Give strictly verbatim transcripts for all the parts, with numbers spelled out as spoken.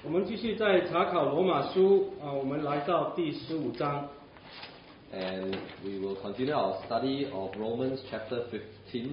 我们继续在查考罗马书啊，我们来到第十五章。 And we will continue our study of Romans chapter fifteen.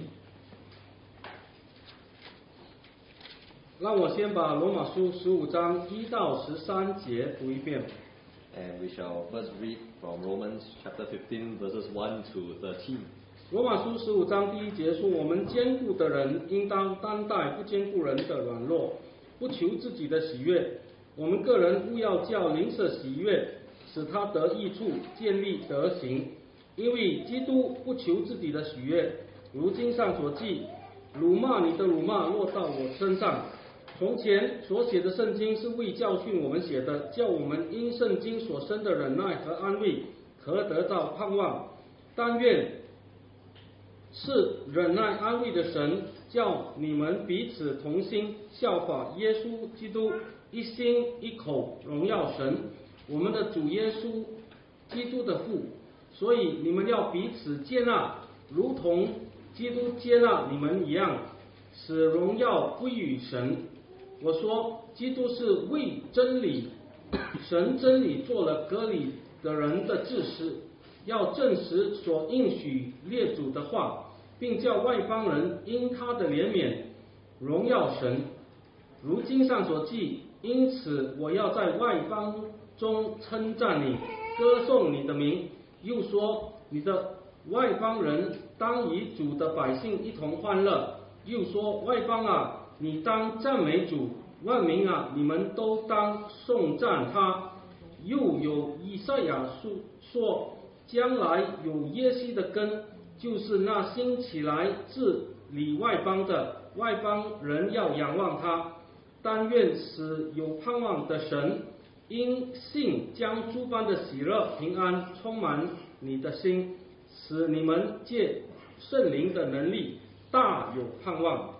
让我先把罗马书十五章一到十三节读一遍。 And we shall first read from Romans chapter fifteen, verses one to thirteen. 罗马书十五章第一节说：“我们坚固的人，应当担待不坚固人的软弱，不求自己的喜悦。我们个人务要叫邻舍喜悦，使他得益处，建立德行。因为基督不求自己的喜悦，如经上所记：辱骂你的辱骂落到我身上。从前所写的圣经是为教训我们写的，叫我们因圣经所生的忍耐和安慰，可得到盼望。但愿是忍耐安慰的神，叫你们彼此同心，效法耶稣基督，一心一口荣耀神，我们的主耶稣基督的父。所以你们要彼此接纳，如同基督接纳你们一样，使荣耀归于神。我说，基督是为真理，神真理做了隔离的人的祭司，要证实所应许列祖的话，并叫外邦人因他的怜悯荣耀神。如经上所记：因此我要在外邦中称赞你，歌颂你的名。又说：你的外邦人当与主的百姓一同欢乐。又说：外邦啊，你当赞美主；万民啊，你们都当颂赞他。又有以赛亚书说：将来有耶西的根，就是那兴起来治理外邦的，外邦人要仰望他。但愿使有盼望的神，因信将诸般的喜乐平安充满你的心，使你们借圣灵的能力大有盼望。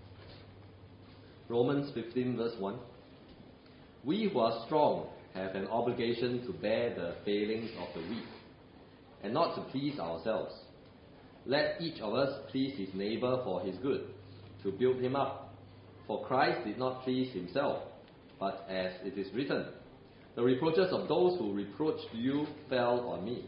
Romans fifteen, verse one. We who are strong have an obligation to bear the failings of the weak, and not to please ourselves. Let each of us please his neighbor for his good, to build him up. For Christ did not please himself, but as it is written, the reproaches of those who reproached you fell on me.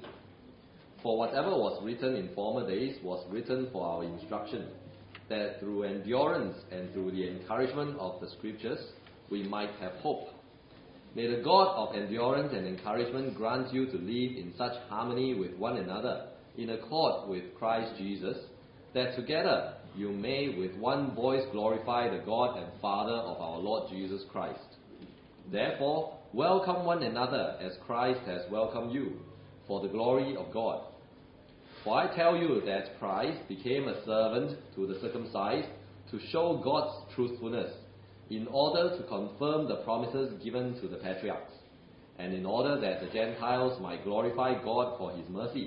For whatever was written in former days was written for our instruction, that through endurance and through the encouragement of the Scriptures we might have hope. May the God of endurance and encouragement grant you to live in such harmony with one another, in accord with Christ Jesus, that together you may with one voice glorify the God and Father of our Lord Jesus Christ. Therefore, welcome one another as Christ has welcomed you, for the glory of God. For I tell you that Christ became a servant to the circumcised to show God's truthfulness, in order to confirm the promises given to the patriarchs, and in order that the Gentiles might glorify God for his mercy.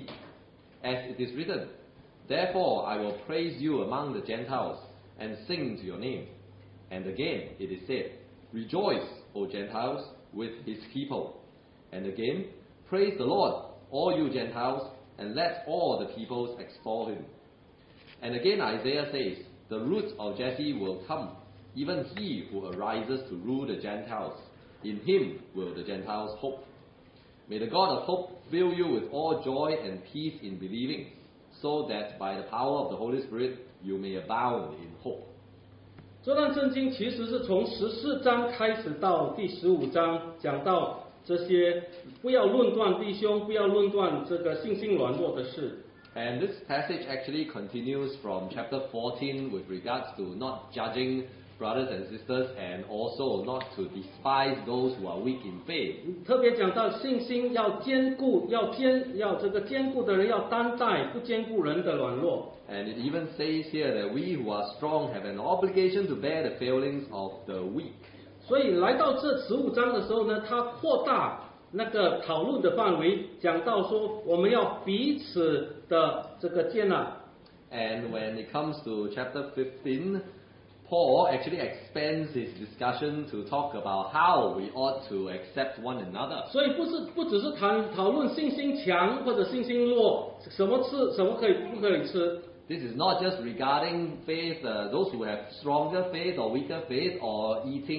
As it is written, therefore I will praise you among the Gentiles, and sing to your name. And again it is said, rejoice, O Gentiles, with his people. And again, praise the Lord, all you Gentiles, and let all the peoples extol him. And again Isaiah says, the root of Jesse will come, even he who arises to rule the Gentiles. In him will the Gentiles hope. May the God of hope fill you with all joy and peace in believing, so that by the power of the Holy Spirit you may abound in hope. 这段圣经其实是从十四章开始到第十五章，讲到这些不要论断弟兄，不要论断这个信心软弱的事。 And this passage actually continues from chapter fourteen with regards to not judging brothers and sisters, and also not to despise those who are weak in faith. 特别讲到信心要坚固，要坚要这个坚固的人要担待不坚固人的软弱。 And it even says here that we who are strong have an obligation to bear the failings of the weak. 所以来到这十五章的时候呢，他扩大那个讨论的范围，讲到说我们要彼此的这个接纳。 And when it comes to chapter fifteen, Paul actually expands his discussion to talk about how we ought to accept one another. 所以不是不只是谈讨论信心强或者信心弱，什么吃什么可以不可以吃。 This is not just regarding faith, uh, those who have stronger faith or weaker faith, or eating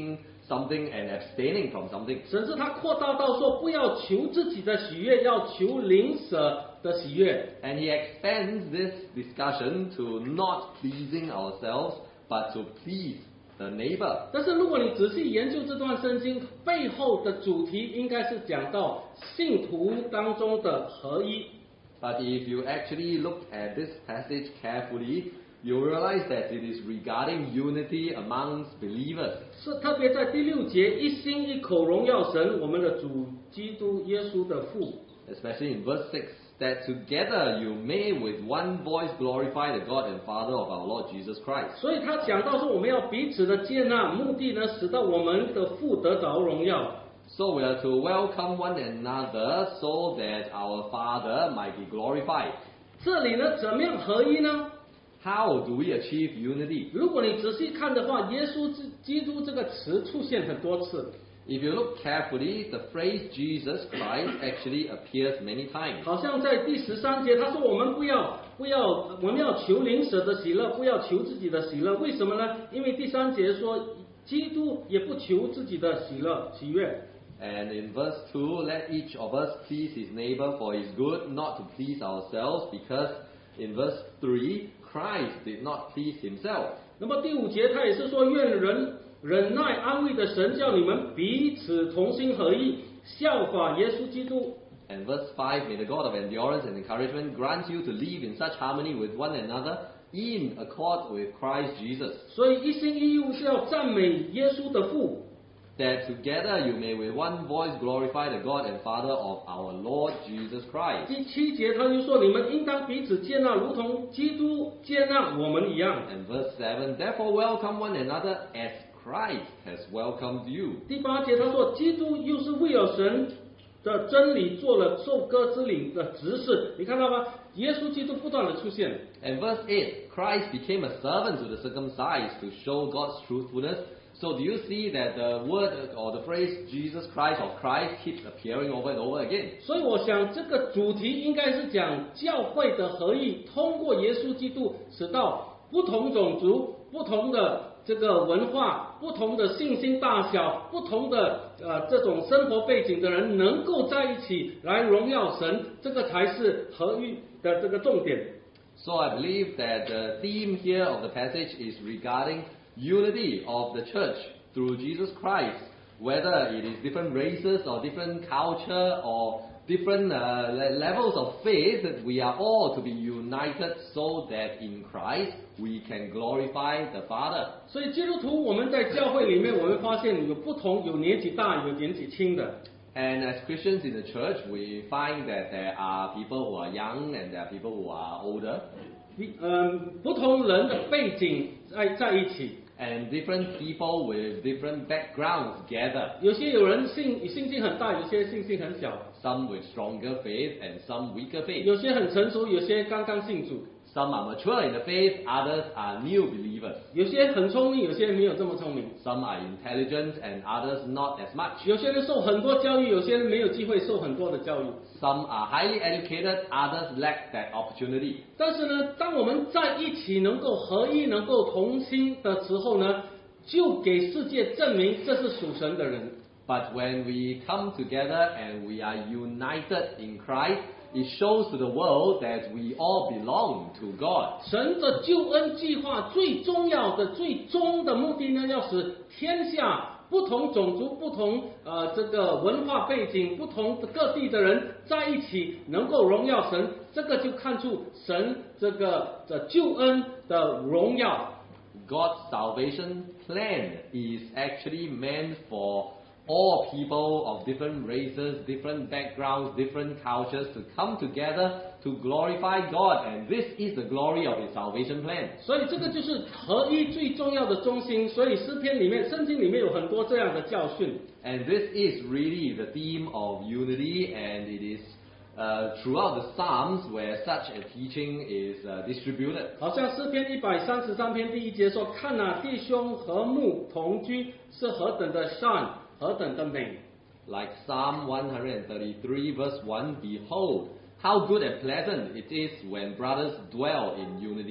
something and abstaining from something. 甚至他扩大到说，不要求自己的喜悦，要求邻舍的喜悦。 And he extends this discussion to not pleasing ourselves, but to please the neighbor. 但是如果你仔细研究这段圣经背后的主题，应该是讲到信徒当中的合一。 But if you actually look at this passage carefully, you realize that it is regarding unity amongst believers. 是特别在第六节，一心一口荣耀神，我们的主基督耶稣的父。 Especially in verse six, that together you may with one voice glorify the God and Father of our Lord Jesus Christ. 所以他讲到说，我们要彼此的接纳，目的呢，使到我们的父得着荣耀。 So we are to welcome one another so that our Father might be glorified. 这里呢，怎么样合一呢？ How do we achieve unity? 如果你仔细看的话，耶稣基督这个词出现很多次。 If you look carefully, the phrase Jesus Christ actually appears many times. 好像在第十三节，他说我们不要不要，我们要求邻舍的喜乐，不要求自己的喜乐。为什么呢？因为第三节说，基督也不求自己的喜乐喜悦。 And in verse two, let each of us please his neighbor for his good, not to please ourselves, because in verse three, Christ did not please himself. 那么第五节他也是说，愿人忍耐安慰的神叫你们彼此同心合意，效法耶稣基督。 And verse five, may the God of endurance and encouragement grant you to live in such harmony with one another, in accord with Christ Jesus. 所以一心一意是要赞美耶稣的父。 That together you may with one voice glorify the God and Father of our Lord Jesus Christ. 第七节他就说，你们应当彼此接纳，如同基督接纳我们一样。 And verse seven, therefore welcome one another as Christ has welcomed you. 第八节他说，基督又是为了神的真理做了受割之领的执事。你看到吗？耶稣基督不断的出现。 And verse eight, Christ became a servant to the circumcised to show God's truthfulness. So do you see that the word or the phrase Jesus Christ or Christ keeps appearing over and over again? 所以我想这个主题应该是讲教会的合一，通过耶稣基督，使到不同种族、不同的这个文化、不同的信心大小、不同的呃这种生活背景的人，能够在一起来荣耀神，这个才是合一的这个重点。 So I believe that the theme here of the passage is regarding unity of the church through Jesus Christ, whether it is different races or different culture or different uh, le- levels of faith, that we are all to be united so that in Christ we can glorify the Father. 所以基督徒我们在教会里面，我们发现有不同，有年纪大，有年纪轻的。 And as Christians in the church, we find that there are people who are young and there are people who are older. 嗯，不同人的背景在在一起。 And different people with different backgrounds gather. 有些有人信信心很大，有些信心很小。 Some with stronger faith and some weaker faith. 有些很成熟，有些刚刚信主。 Some are mature in the faith, others are new believers. 有些很聪明，有些没有这么聪明。 Some are intelligent and others not as much. 有些人受很多教育，有些人没有机会受很多的教育。 Some are highly educated, others lack that opportunity. 但是呢，当我们在一起能够合一、能够同心的时候呢，就给世界证明这是属神的人。 But when we come together and we are united in Christ, it shows to the world that we all belong to God. 神的救恩计划最重要的、最终的目的呢，要使天下不同种族、不同呃这个文化背景、不同各地的人在一起，能够荣耀神。这个就看出神这个的救恩的荣耀。 God's salvation plan is actually meant for all people of different races, different backgrounds, different cultures to come together to glorify God, and this is the glory of His salvation plan. 所以这个就是合一最重要的中心。所以诗篇里面、圣经里面有很多这样的教训。 And this is really the theme of unity, and it is uh, throughout the Psalms where such a teaching is uh, distributed. 好像诗篇一百三十三篇第一节说：“看啊，弟兄和睦同居，是何等的善，何等的美。” Like Psalm one thirty-three verse one, behold, how good and pleasant it is when brothers dwell in unity.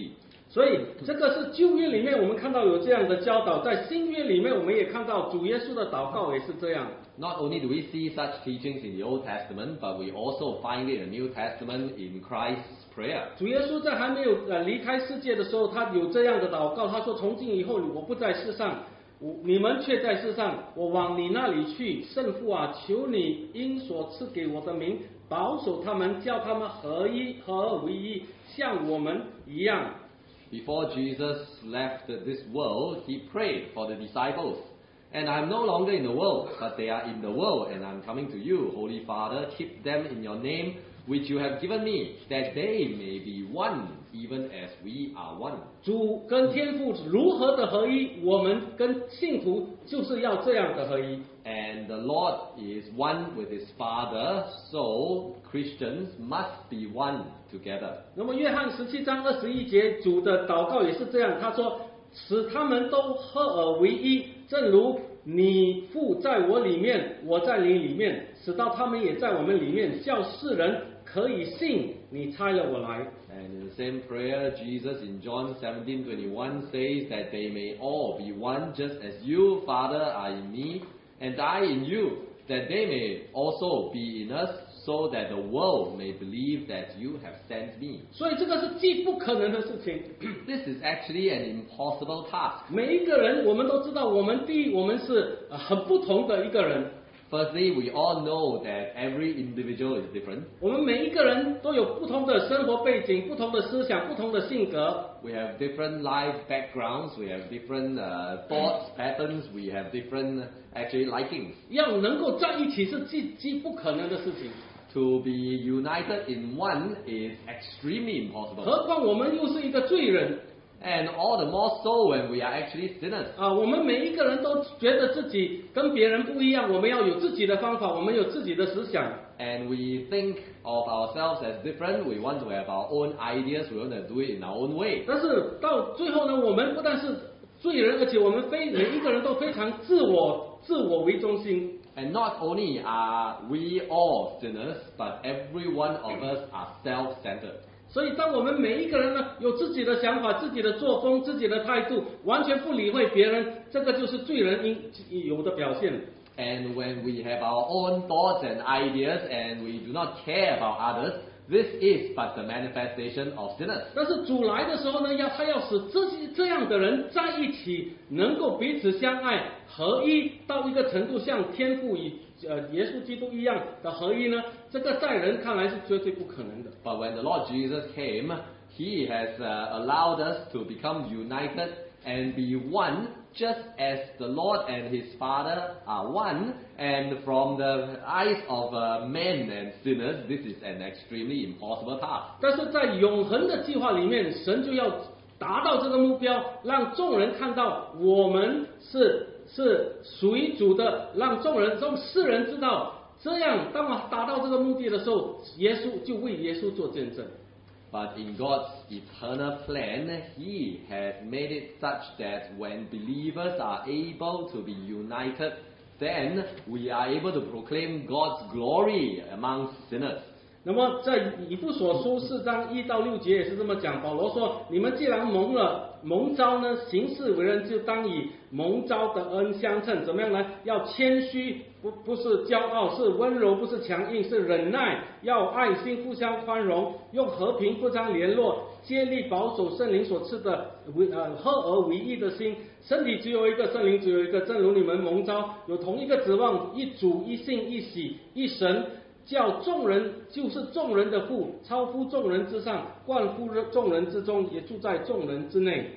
所以这个是旧约里面我们看到有这样的教导，在新约里面我们也看到主耶稣的祷告也是这样。 Not only do we see such teachings in the Old Testament, but we also find it in the New Testament in Christ's prayer. 主耶稣在还没有呃离开世界的时候，他有这样的祷告，他说：“从今以后，我不在世上，我你们却在世上，我往你那里去。圣父啊，求你因所赐给我的名，保守他们，叫他们合一，合而为一，像我们一样。” Before Jesus left this world, he prayed for the disciples. And I am no longer in the world, but they are in the world, and I am coming to you. Holy Father, keep them in your name, which you have given me, that they may be one, even as we are one. 主跟天父如何的合一，我们跟信徒就是要这样的合一。 And the Lord is one with his Father, so Christians must be one together. 那么约翰十七章二十一节，主的祷告也是这样，他说：“使他们都合而为一，正如你父在我里面，我在你里面，使到他们也在我们里面，叫世人可以信你差了我来。” And in the same prayer, Jesus in John seventeen twenty-one says that they may all be one, just as you, Father, are in me, and I in you, that they may also be in us, so that the world may believe that you have sent me. 所以这个是既不可能的事情。 This is actually an impossible task. 每一个人，我们都知道，我们第一，我们是呃很不同的一个人。 Firstly, we all know that every individual is different. 我们每一个人都有不同的生活背景、不同的思想、不同的性格。 We have different life backgrounds, we have different uh, thoughts, patterns, we have different uh, actually likings. 要能够在一起是既既不可能的事情。 To be united in one is extremely impossible. 何况我们又是一个罪人。 And all the more so when we are actually sinners. 啊，我们每一个人都觉得自己跟别人不一样，我们要有自己的方法，我们有自己的思想。 And we think of ourselves as different. We want to have our own ideas. We want to do it in our own way. 但是到最后呢，我们不但是罪人，而且我们非每一个人都非常自我、自我为中心。 And not only are we all sinners, but every one of us are self-centered. 所以，当我们每一个人呢有自己的想法、自己的作风、自己的态度，完全不理会别人，这个就是罪人应有的表现。 And when we have our own thoughts and ideas, and we do not care about others, this is but the manifestation of sinners. 但是主来的时候呢，要他要使这些这样的人在一起，能够彼此相爱、合一到一个程度，像天父与呃耶稣基督一样的合一呢，这个在人看来是绝对不可能的。 But when the Lord Jesus came, He has uh, allowed us to become united and be one, just as the Lord and His Father are one. And from the eyes of uh, men and sinners, this is an extremely impossible task. 但是在永恒的计划里面，神就要达到这个目标，让众人看到我们是是属于主的，让众人让世人知道。这样，当我达到这个目的的时候，耶稣就为耶稣做见证。 But in God's eternal plan, He has made it such that when believers are able to be united, then we are able to proclaim God's glory among sinners. 那么在以弗所书四章一到六节也是这么讲，保罗说：“你们既然蒙了蒙召呢，行事为人就当以蒙召的恩相称。怎么样呢？要谦虚，不不是骄傲，是温柔，不是强硬，是忍耐，要爱心，互相宽容，用和平互相联络，竭力保守圣灵所赐的为呃合而为一的心。身体只有一个，圣灵只有一个，正如你们蒙召有同一个指望，一主，一信，一喜，一神。”叫众人就是众人的父，超乎众人之上，冠乎众人之中，也住在众人之内。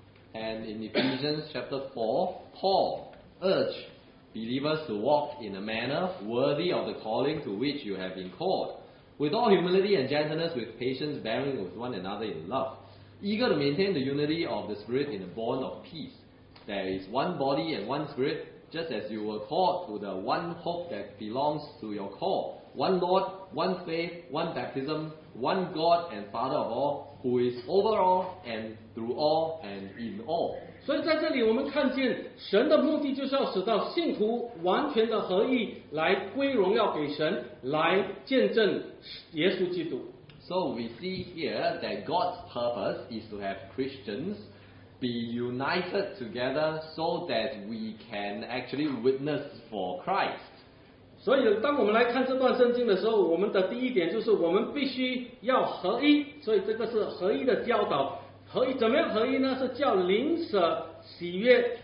And in Ephesians chapter four, Paul urged believers to walk in a manner worthy of the calling to which you have been called, with all humility and gentleness, with patience, bearing with one another in love, eager to maintain the unity of the Spirit in a bond of peace. There is one body and one Spirit, just as you were called to the one hope that belongs to your call. One Lord, one faith, one baptism, one God and Father of all, who is over all and through all and in all. 所以在这里我们看见神的目的就是要使到信徒完全的合一，来归荣耀给神，来见证耶稣基督。 So we see here that God's purpose is to have Christians be united together so that we can actually witness for Christ. 所以，当我们来看这段圣经的时候，我们的第一点就是我们必须要合一，所以这个是合一的教导。合一怎么样合一呢？是叫邻舍喜悦。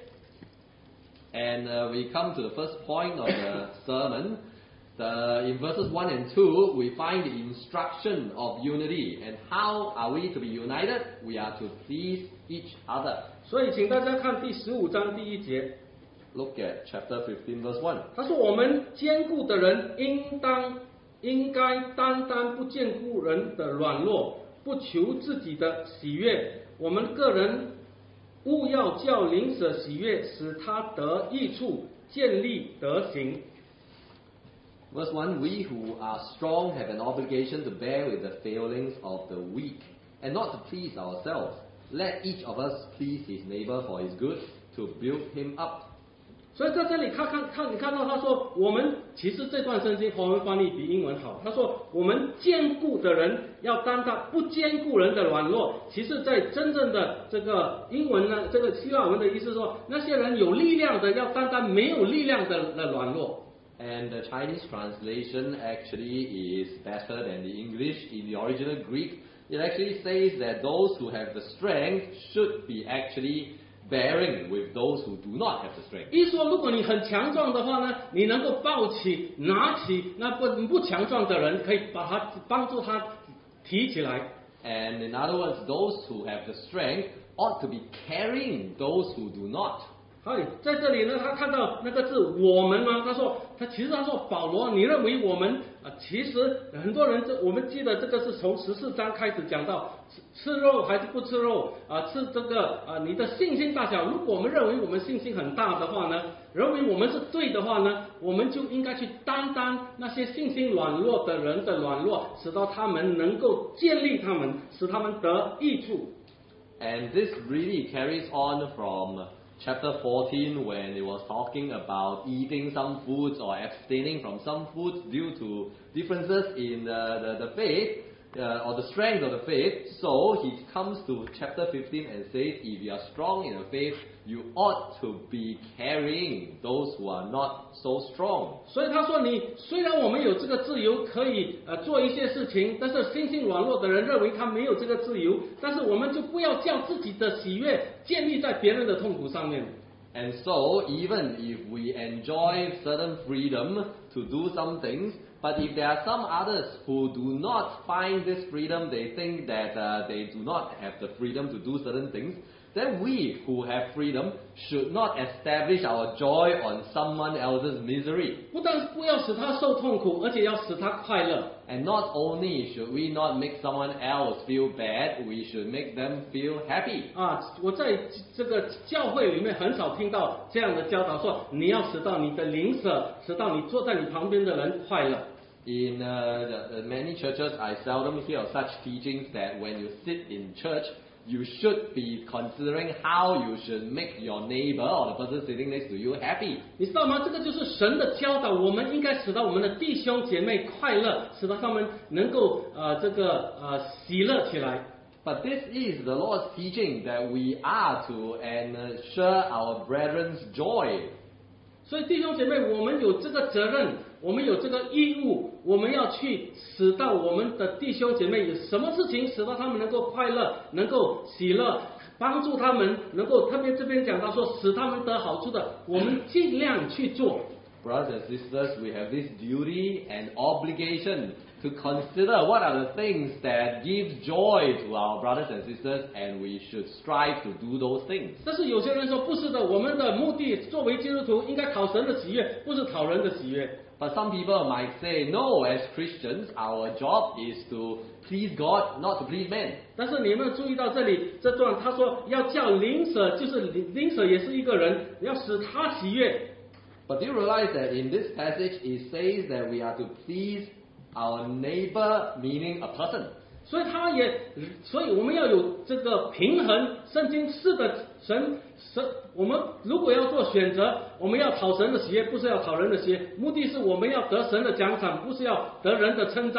And uh, we come to the first point of the sermon. The, in verses one and two, we find the instruction of unity. And how are we to be united? We are to please each other. 所以，请大家看第十五章第一节。 Look at chapter fifteen, verse one. 他说：“我们坚固的人，应当应该单单不眷顾人的软弱，不求自己的喜悦。我们个人务要叫邻舍喜悦，使他得益处，建立德行。” Verse one, we who are strong have an obligation to bear with the failings of the weak, and not to please ourselves. Let each of us please his neighbor for his good, to build him up. 所以在这里看看看，你看到他说，我们其实这段圣经华文翻译比英文好。他说，我们坚固的人要担当不坚固人的软弱。其实，在真正的这个英文呢，这个希腊文的意思说，那些人有力量的要担当没有力量的的软弱。 And the Chinese translation actually is better than the English. In the original Greek, it actually says that those who have the strength should be actually bearing with those who do not have the strength. 意思说，如果你很强壮的话呢，你能够抱起、拿起那不不强壮的人，可以把他帮助他提起来。 And in other words, those who have the strength ought to be carrying those who do not. 哎，在这里呢，他看到那个字“我们”吗？他说，他其实他说保罗，你认为我们啊？其实很多人这我们记得这个是从十四章开始讲到吃吃肉还是不吃肉啊？吃这个啊，你的信心大小。如果我们认为我们信心很大的话呢，认为我们是对的话呢，我们就应该去担当那些信心软弱的人的软弱，使到他们能够建立他们，使他们得益处。 And this really carries on from chapter fourteen, when it was talking about eating some foods or abstaining from some foods due to differences in the, the, the faith, uh, or the strength of the faith. So he comes to chapter fifteen and says, if you are strong in the faith, you ought to be carrying those who are not so strong. 所以他说，你虽然我们有这个自由可以呃做一些事情，但是心性软弱的人认为他没有这个自由，但是我们就不要叫自己的喜悦建立在别人的痛苦上面。 And so, even if we enjoy certain freedom to do some things, but if there are some others who do not find this freedom, they think that uh, they do not have the freedom to do certain things, then we who have freedom should not establish our joy on someone else's misery. 不但不要使他受痛苦，而且要使他快乐。 And not only should we not make someone else feel bad, we should make them feel happy. 啊，我在这个教会里面很少听到这样的教导，说你要使到你的邻舍，使到你坐在你旁边的人快乐。 In uh, the, the many churches, I seldom hear of such teachings that when you sit in church, you should be considering how you should make your neighbor or the person sitting next to you happy. 你知道吗？这个就是神的教导，我们应该使到我们的弟兄姐妹快乐，使到他们能够呃这个呃喜乐起来。 But this is the Lord's teaching that we are to ensure our brethren's joy. 所以弟兄姐妹，我们有这个责任，我们有这个义务，我们要去使到我们的弟兄姐妹有什么事情使到他们能够快乐，能够喜乐，帮助他们能够特别这边讲到说使他们得好处的，我们尽量去做。 Brothers and sisters, we have this duty and obligation to consider what are the things that give joy to our brothers and sisters, and we should strive to do those things. 但是有些人说不是的，我们的目的作为基督徒应该讨神的喜悦，不是讨人的喜悦。 But some people might say, no, as Christians, our job is to please God, not to please men. 但是你有没有注意到这里这段他说要叫邻舍，就是邻邻舍也是一个人，要使他喜悦。 But do you realize that in this passage it says that we are to please our neighbor, meaning a person? 所以他也，所以我们要有这个平衡。圣经是的，神神，我们如果要做选择，我们要讨神的喜悦，不是要讨人的喜悦。目的是我们要得神的奖赏，不是要得人的称赞。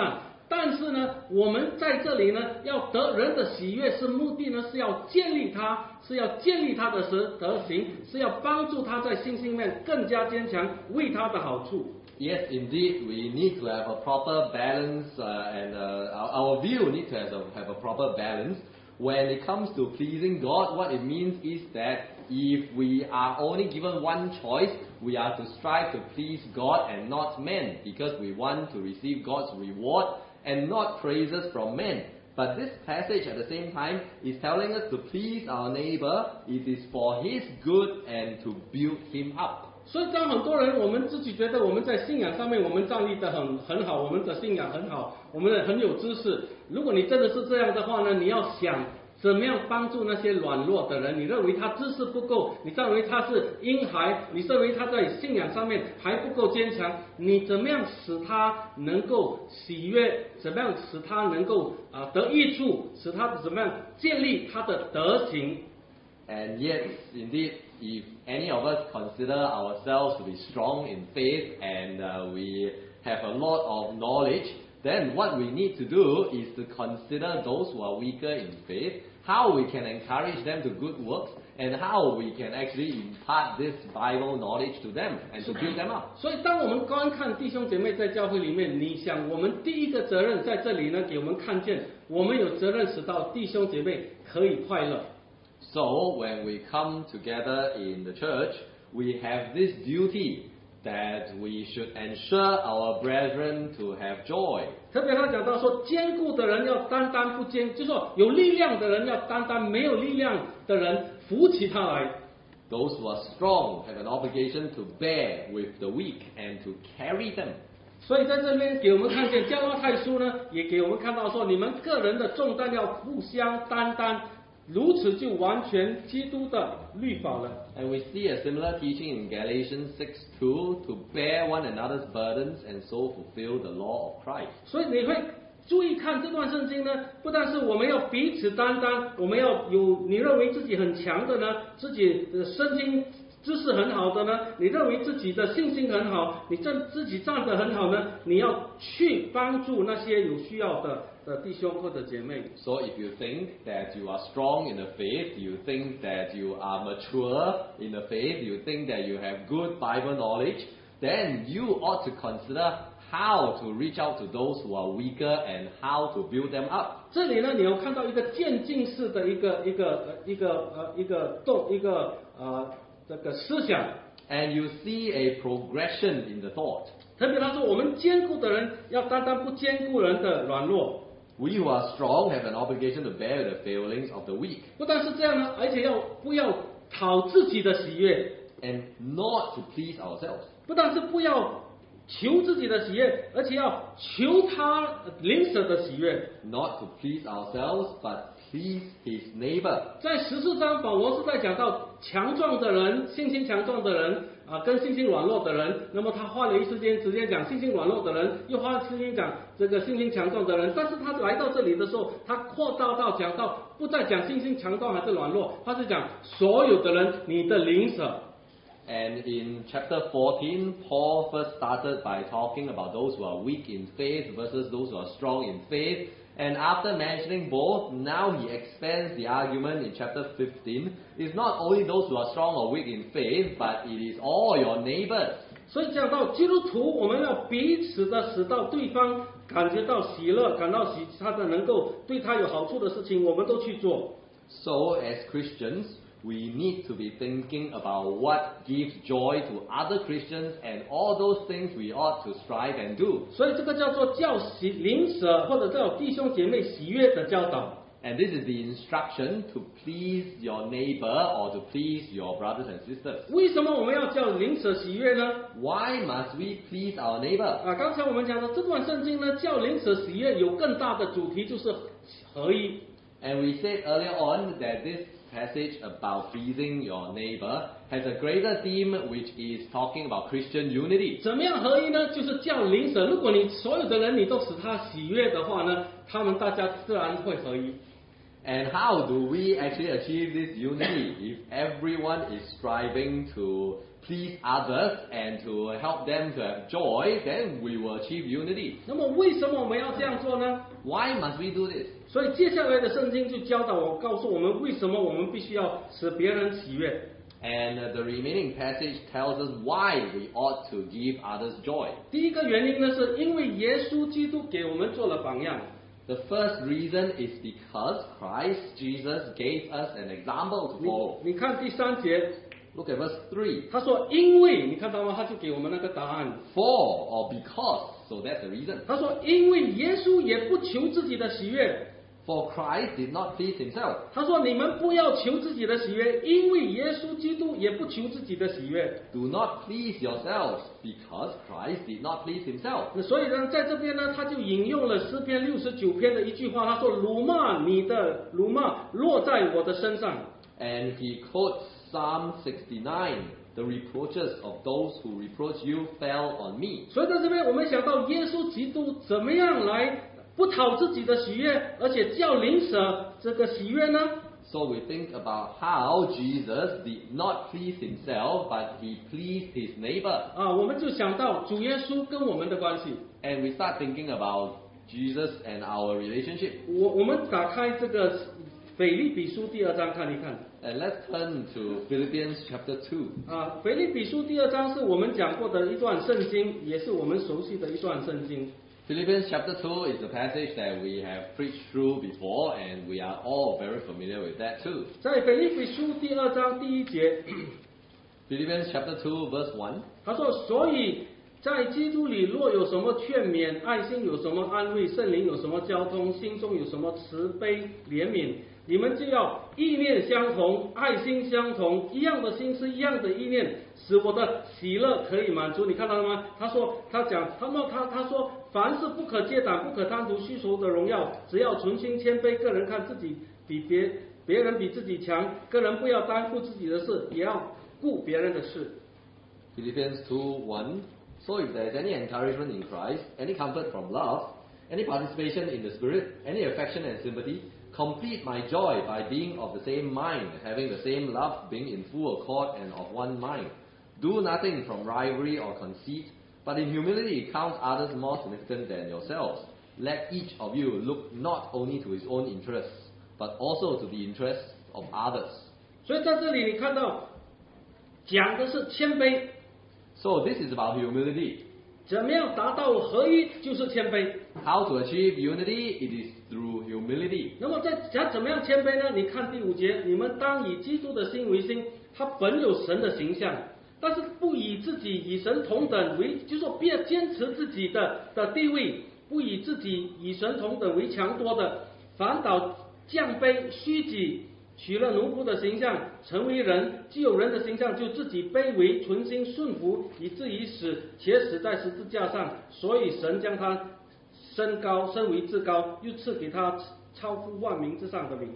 但是呢，我们在这里呢，要得人的喜悦是目的呢，是要建立他，是要建立他的德行，是要帮助他在信心面更加坚强，为他的好处。 Yes, indeed, we need to have a proper balance, uh, and uh, our, our view needs to have a, have a proper balance. When it comes to pleasing God, what it means is that if we are only given one choice, we are to strive to please God and not men, because we want to receive God's reward and not praises from men. But this passage at the same time is telling us to please our neighbor. It is for his good and to build him up. 所以当很多人我们自己觉得我们在信仰上面我们站立得很很好，我们的信仰很好，我们很有知识。如果你真的是这样的话呢，你要想怎么样帮助那些软弱的人？你认为他知识不够，你认为他是婴孩，你认为他在信仰上面还不够坚强，你怎么样使他能够喜悦？怎么样使他能够啊、呃、得益处？使他怎么样建立他的德行？ And yes, indeed, if any of us consider ourselves to be strong in faith and uh, we have a lot of knowledge, then what we need to do is to consider those who are weaker in faith, how we can encourage them to good works, and how we can actually impart this Bible knowledge to them and to build them up. 所以，当我们观看弟兄姐妹在教会里面，你想，我们第一个责任在这里呢，给我们看见，我们有责任使到弟兄姐妹可以快乐。 So, when we come together in the church, we have this duty that we should ensure our brethren to have joy. 特别他讲到说，坚固的人要单单不坚，就是说有力量的人要单单没有力量的人扶起他来。 Those who are strong have an obligation to bear with the weak and to carry them. 所以在这边给我们看见，加拉太书呢，也给我们看到说，你们个人的重担要互相担当。 如此就完全基督的律法了。 And we see a similar teaching in Galatians six two, to bear one another's burdens and so fulfill the law of Christ. 所以你会注意看这段圣经呢，不但是我们要彼此担当，我们要有你认为自己很强的呢，自己的圣经知识很好的呢，你认为自己的信心很好，你站自己站得很好呢，你要去帮助那些有需要的。 的弟兄或者姐妹。 So if you think that you are strong in the faith, you think that you are mature in the faith, you think that you have good Bible knowledge, then you ought to consider how to reach out to those who are weaker and how to build them up. 这里呢，你有看到一个渐进式的一个一个呃一个呃一个动一个呃这个思想。 And you see a progression in the thought. 特别他说，我们坚固的人要担当不坚固人的软弱。 We who are strong have an obligation to bear the failings of the weak. 不但是这样呢，而且要不要讨自己的喜悦 And not to please ourselves. 不但是不要求自己的喜悦，而且要求他邻舍的喜悦。 Not to please ourselves, but please his neighbor. 在十四章，保罗是在讲到强壮的人、信心强壮的人啊，跟信心软弱的人。那么他花了一时间时间讲信心软弱的人，又花时间讲这个信心强壮的人。但是他来到这里的时候，他扩大到讲到不再讲信心强壮还是软弱，他是讲所有的人，你的邻舍。 And in chapter fourteen, Paul first started by talking about those who are weak in faith versus those who are strong in faith. And after mentioning both, now he expands the argument in chapter fifteen. It's not only those who are strong or weak in faith, but it is all your neighbors. 所以讲到基督徒，我们要彼此的使到对方感觉到喜乐，感到喜他的能够对他有好处的事情，我们都去做。 So as Christians, we need to be thinking about what gives joy to other Christians, and all those things we ought to strive and do. 所以这个叫做教喜邻舍或者叫弟兄姐妹喜悦的教导。 And this is the instruction to please your neighbor or to please your brothers and sisters. 为什么我们要叫邻舍喜悦呢？ Why must we please our neighbor? 啊，刚才我们讲的这段圣经呢，叫邻舍喜悦有更大的主题，就是合一。 And we said earlier on that this passage about pleasing your neighbor has a greater theme, which is talking about Christian unity. 怎么样合一呢？就是叫邻舍。如果你所有的人你都使他喜悦的话呢，他们大家自然会合一。 And how do we actually achieve this unity if everyone is striving to please others and to help them to have joy, then we will achieve unity. 那么为什么我们要这样做呢？ Why must we do this? 所以接下来的圣经就教导我，告诉我们为什么我们必须要使别人喜悦。 And uh, the remaining passage tells us why we ought to give others joy. 第一个原因呢，是因为耶稣基督给我们做了榜样。 The first reason is because Christ Jesus gave us an example to 你 follow. 你看第三节， Look at verse three. 他说因为，你看到吗？他就给我们那个答案。 For or because, so that's the reason. 他说因为耶稣也不求自己的喜悦。 For Christ did not please himself. 他说你们不要求自己的喜悦，因为耶稣基督也不求自己的喜悦。 Do not please yourselves, because Christ did not please himself. 那所以呢，在这边呢，他就引用了诗篇六十九篇的一句话，他说：“辱骂你的辱骂落在我的身上。” And he quotes Psalm sixty-nine. The reproaches of those who reproach you fell on me. 所以在这边我们想到耶稣基督怎么样来不讨自己的喜悦，而且叫邻舍这个喜悦呢？ So we think about how Jesus did not please himself, but he pleased his neighbor. 啊，我们就想到主耶稣跟我们的关系。 And we start thinking about Jesus and our relationship. 我我们打开这个腓立比书第二章看一看。 And let's turn to Philippians chapter two. 啊，腓立比书第二章是我们讲过的一段圣经，也是我们熟悉的一段圣经。 Philippians chapter two is the passage that we have preached through before, and we are all very familiar with that too. 在腓立比书第二章第一节， Philippians chapter two, verse one. 他说：“所以在基督里，若有什么劝勉，爱心有什么安慰，圣灵有什么交通，心中有什么慈悲怜悯，你们就要意念相同，爱心相同，一样的心思，一样的意念，使我的喜乐可以满足。”你看到了吗？他说，他讲，他们他他说，凡事不可借胆，不可贪图虚俗的荣耀，只要存心谦卑，个人看自己比别别人比自己强，个人不要担负自己的事，也要顾别人的事。 Philippians two, one. So if there is any encouragement in Christ, any comfort from love, any participation in the Spirit, any affection and sympathy, complete my joy by being of the same mind, having the same love, being in full accord and of one mind. Do nothing from rivalry or conceit, but in humility count others more significant than yourselves. Let each of you look not only to his own interests, but also to the interests of others. 所以在这里你看到，讲的是谦卑， So this is about humility. 怎么样达到合一就是谦卑。 How to achieve unity? It is through humility. 那么在讲怎么样谦卑呢？你看第五节，你们当以基督的心为心，他本有神的形象，但是不以自己与神同等为，就是说不要坚持自己的的地位，不以自己与神同等为强多的，反倒降卑虚己，取了奴仆的形象，成为人。既有人的形象，就自己卑微，存心顺服，以至于死，且死在十字架上。所以神将他升高，升为至高，又赐给他超乎万民之上的名。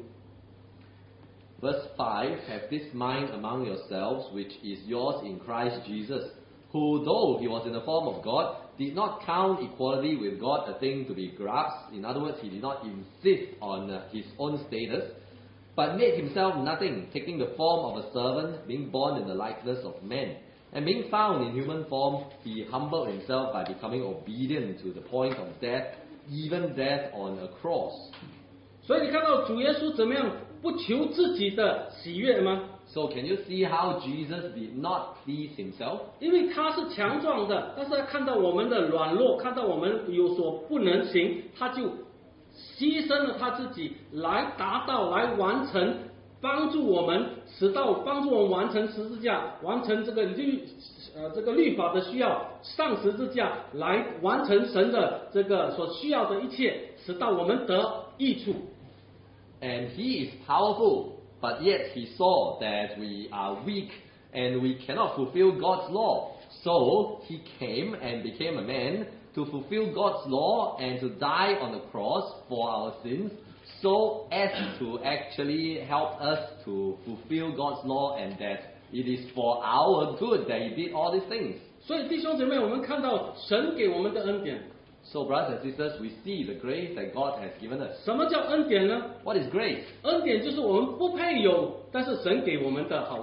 Verse five, have this mind among yourselves, which is yours in Christ Jesus, who, though he was in the form of God, did not count equality with God a thing to be grasped. In other words, he did not insist on uh, his own status, but made himself nothing, taking the form of a servant, being born in the likeness of men. And being found in human form, he humbled himself by becoming obedient to the point of death, even death on a cross. 所以你看到主耶稣怎么样不求自己的喜悦吗？ So can you see how Jesus did not please himself? 因为他是强壮的，但是他看到我们的软弱，看到我们有所不能行，他就牺牲了他自己来达到，来完成，帮助我们，使到帮助我们完成十字架，完成这个律呃这个律法的需要，上十字架来完成神的这个所需要的一切，使到我们得益处。 And he is powerful, but yet he saw that we are weak and we cannot fulfill God's law. So he came and became a man to fulfill God's law and to die on the cross for our sins, so as to actually help us to fulfill God's law, and that it is for our good that he did all these things. 所以弟兄姊妹，我们看到神给我们的恩典。 So brothers and sisters, we see the grace that God has given us. 什么叫恩典呢？ What is grace? 恩典就是我们不配有，但是神给我们的好处。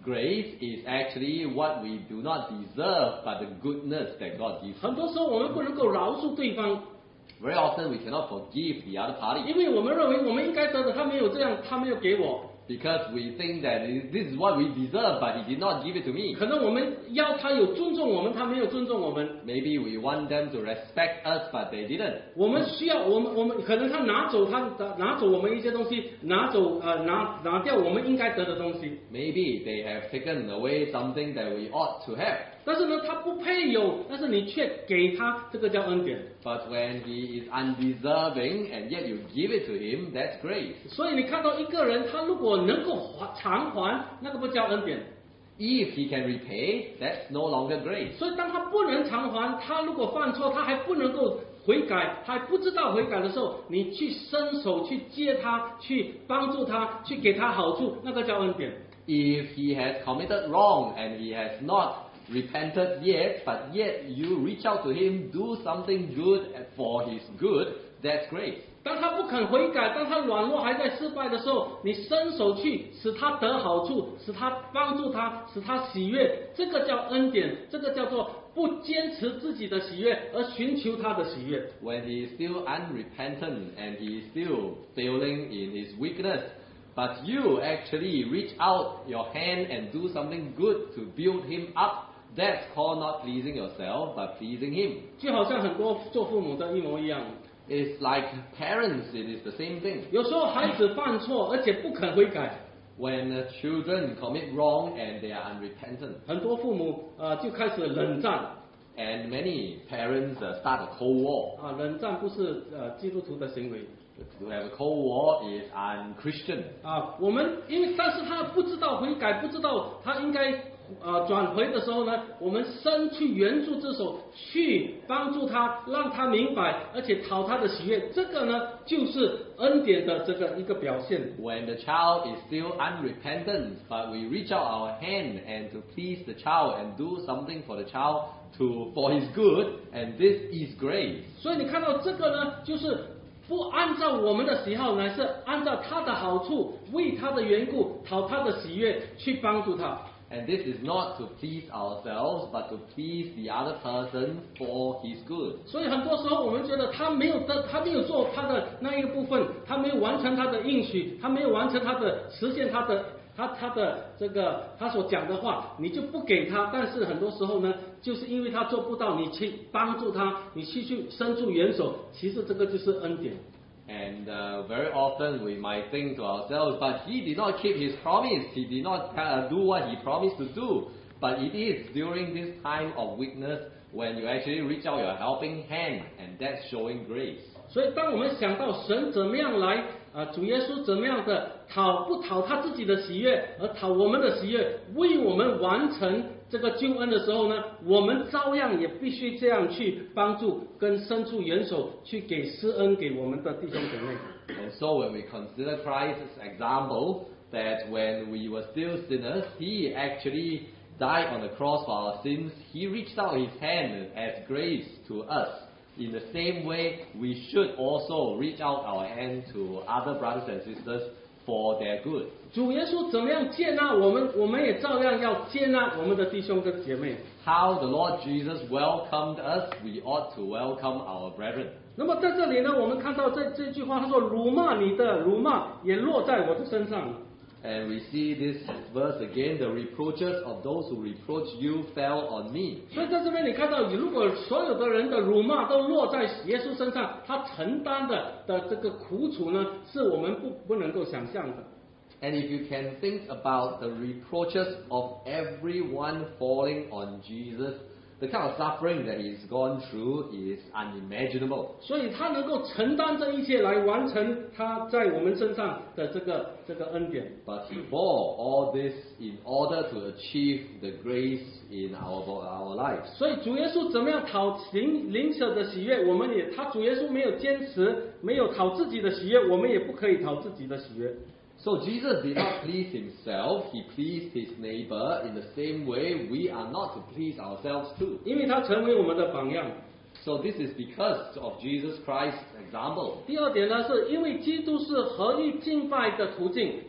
grace is actually what we do not deserve, but the goodness that God gives. 很多时候我们不能够饶恕对方， Very often we cannot forgive the other party 因为我们认为我们应该得的，他没有这样，他没有给我。 because we think that this is what we deserve, but He did not give it to me. 可能我们要他有尊重我们，他没有尊重我们。 Maybe we want them to respect us, but they didn't. 我们需要我们我们可能他拿走他拿走我们一些东西，拿走呃拿拿掉我们应该得的东西。 Maybe they have taken away something that we ought to have. 但是呢，他不配有，但是你却给他，这个叫恩典。 But when he is undeserving and yet you give it to him, that's grace. 所以你看到一个人，他如果能够还偿还，那个不叫恩典。 If he can repay, that's no longer grace. 所以当他不能偿还，他如果犯错，他还不能够悔改，他还不知道悔改的时候，你去伸手去接他，去帮助他，去给他好处，那个叫恩典。 If he has committed wrong and he has not repented yet, but yet you reach out to him, do something good for his good, that's grace. 当他不肯悔改，当他软弱还在失败的时候，你伸手去使他得好处，使他帮助他，使他喜悦，这个叫恩典，这个叫做不坚持自己的喜悦，而寻求他的喜悦。 When he is still unrepentant and he is still failing in his weakness, but you actually reach out your hand and do something good to build him up, that's called not pleasing yourself, but pleasing him. 就好像很多做父母的一模一样， It's like parents, it is the same thing. 有时候孩子犯错，而且不肯悔改， When uh, children commit wrong and they are unrepentant, 很多父母呃就开始冷战 and many parents uh, start a cold war. 啊，冷战不是呃基督徒的行为 To have a cold war is unchristian. 啊。我们因为但是他不知道悔改，不知道他应该呃转回的时候呢，我们伸去援助之手，去帮助他，让他明白，而且讨他的喜悦，这个呢就是恩典的这个一个表现。 When the child is still unrepentant, but we reach out our hand and to please the child and do something for the child to for his good, and this is grace. 所以你看到这个呢，就是不按照我们的喜好，乃是按照他的好处，为他的缘故，讨他的喜悦，去帮助他。 And this is not to please ourselves, but to please the other person for his good. 所以很多时候我们觉得他没有得，他没有做他的那一个部分，他没有完成他的应许，他没有完成他的实现他的他他的这个他所讲的话，你就不给他。但是很多时候呢，就是因为他做不到，你去帮助他，你去去伸出援手，其实这个就是恩典。 And uh, very often we might think to ourselves, but he did not keep his promise, he did not uh, do what he promised to do. But it is during this time of weakness when you actually reach out your helping hand, and that's showing grace. 所以当我们想到神怎么样来啊，主耶稣怎么样的讨不讨他自己的喜悦，而讨我们的喜悦，为我们完成这个救恩的时候呢，我们照样也必须这样去帮助跟伸出援手，去给施恩给我们的弟兄姐妹。 And so when we consider Christ's example, that when we were still sinners, he actually died on the cross for our sins, he reached out his hand as grace to us. In the same way, we should also reach out our hand to other brothers and sisters for their good. 主耶稣怎么样接纳我们，我们也照样要接纳我们的弟兄跟姐妹。 How the Lord Jesus welcomed us, we ought to welcome our brethren. 那么在这里呢，我们看到这这句话，他说：“辱骂你的辱骂也落在我的身上。” And we see this verse again, the reproaches of those who reproach you fell on me. 所以在这边你看到，如果所有的人的辱骂都落在耶稣身上，他承担的的这个苦楚呢，是我们不不能够想象的。 And if you can think about the reproaches of everyone falling on Jesus, the kind of suffering that he's gone through is unimaginable. 所以他能够承担这一切来完成他在我们身上的这个这个恩典。 But he bore all this in order to achieve the grace in our, our lives. 所以主耶稣怎么样讨灵灵舍的喜悦，我们也他主耶稣没有坚持，没有讨自己的喜悦，我们也不可以讨自己的喜悦。 So Jesus did not please himself, he pleased his neighbor. In the same way, we are not to please ourselves too. 因为他成为我们的榜样。 So this is because of Jesus Christ's example. 第二点呢，是因为基督是合一敬拜的途径。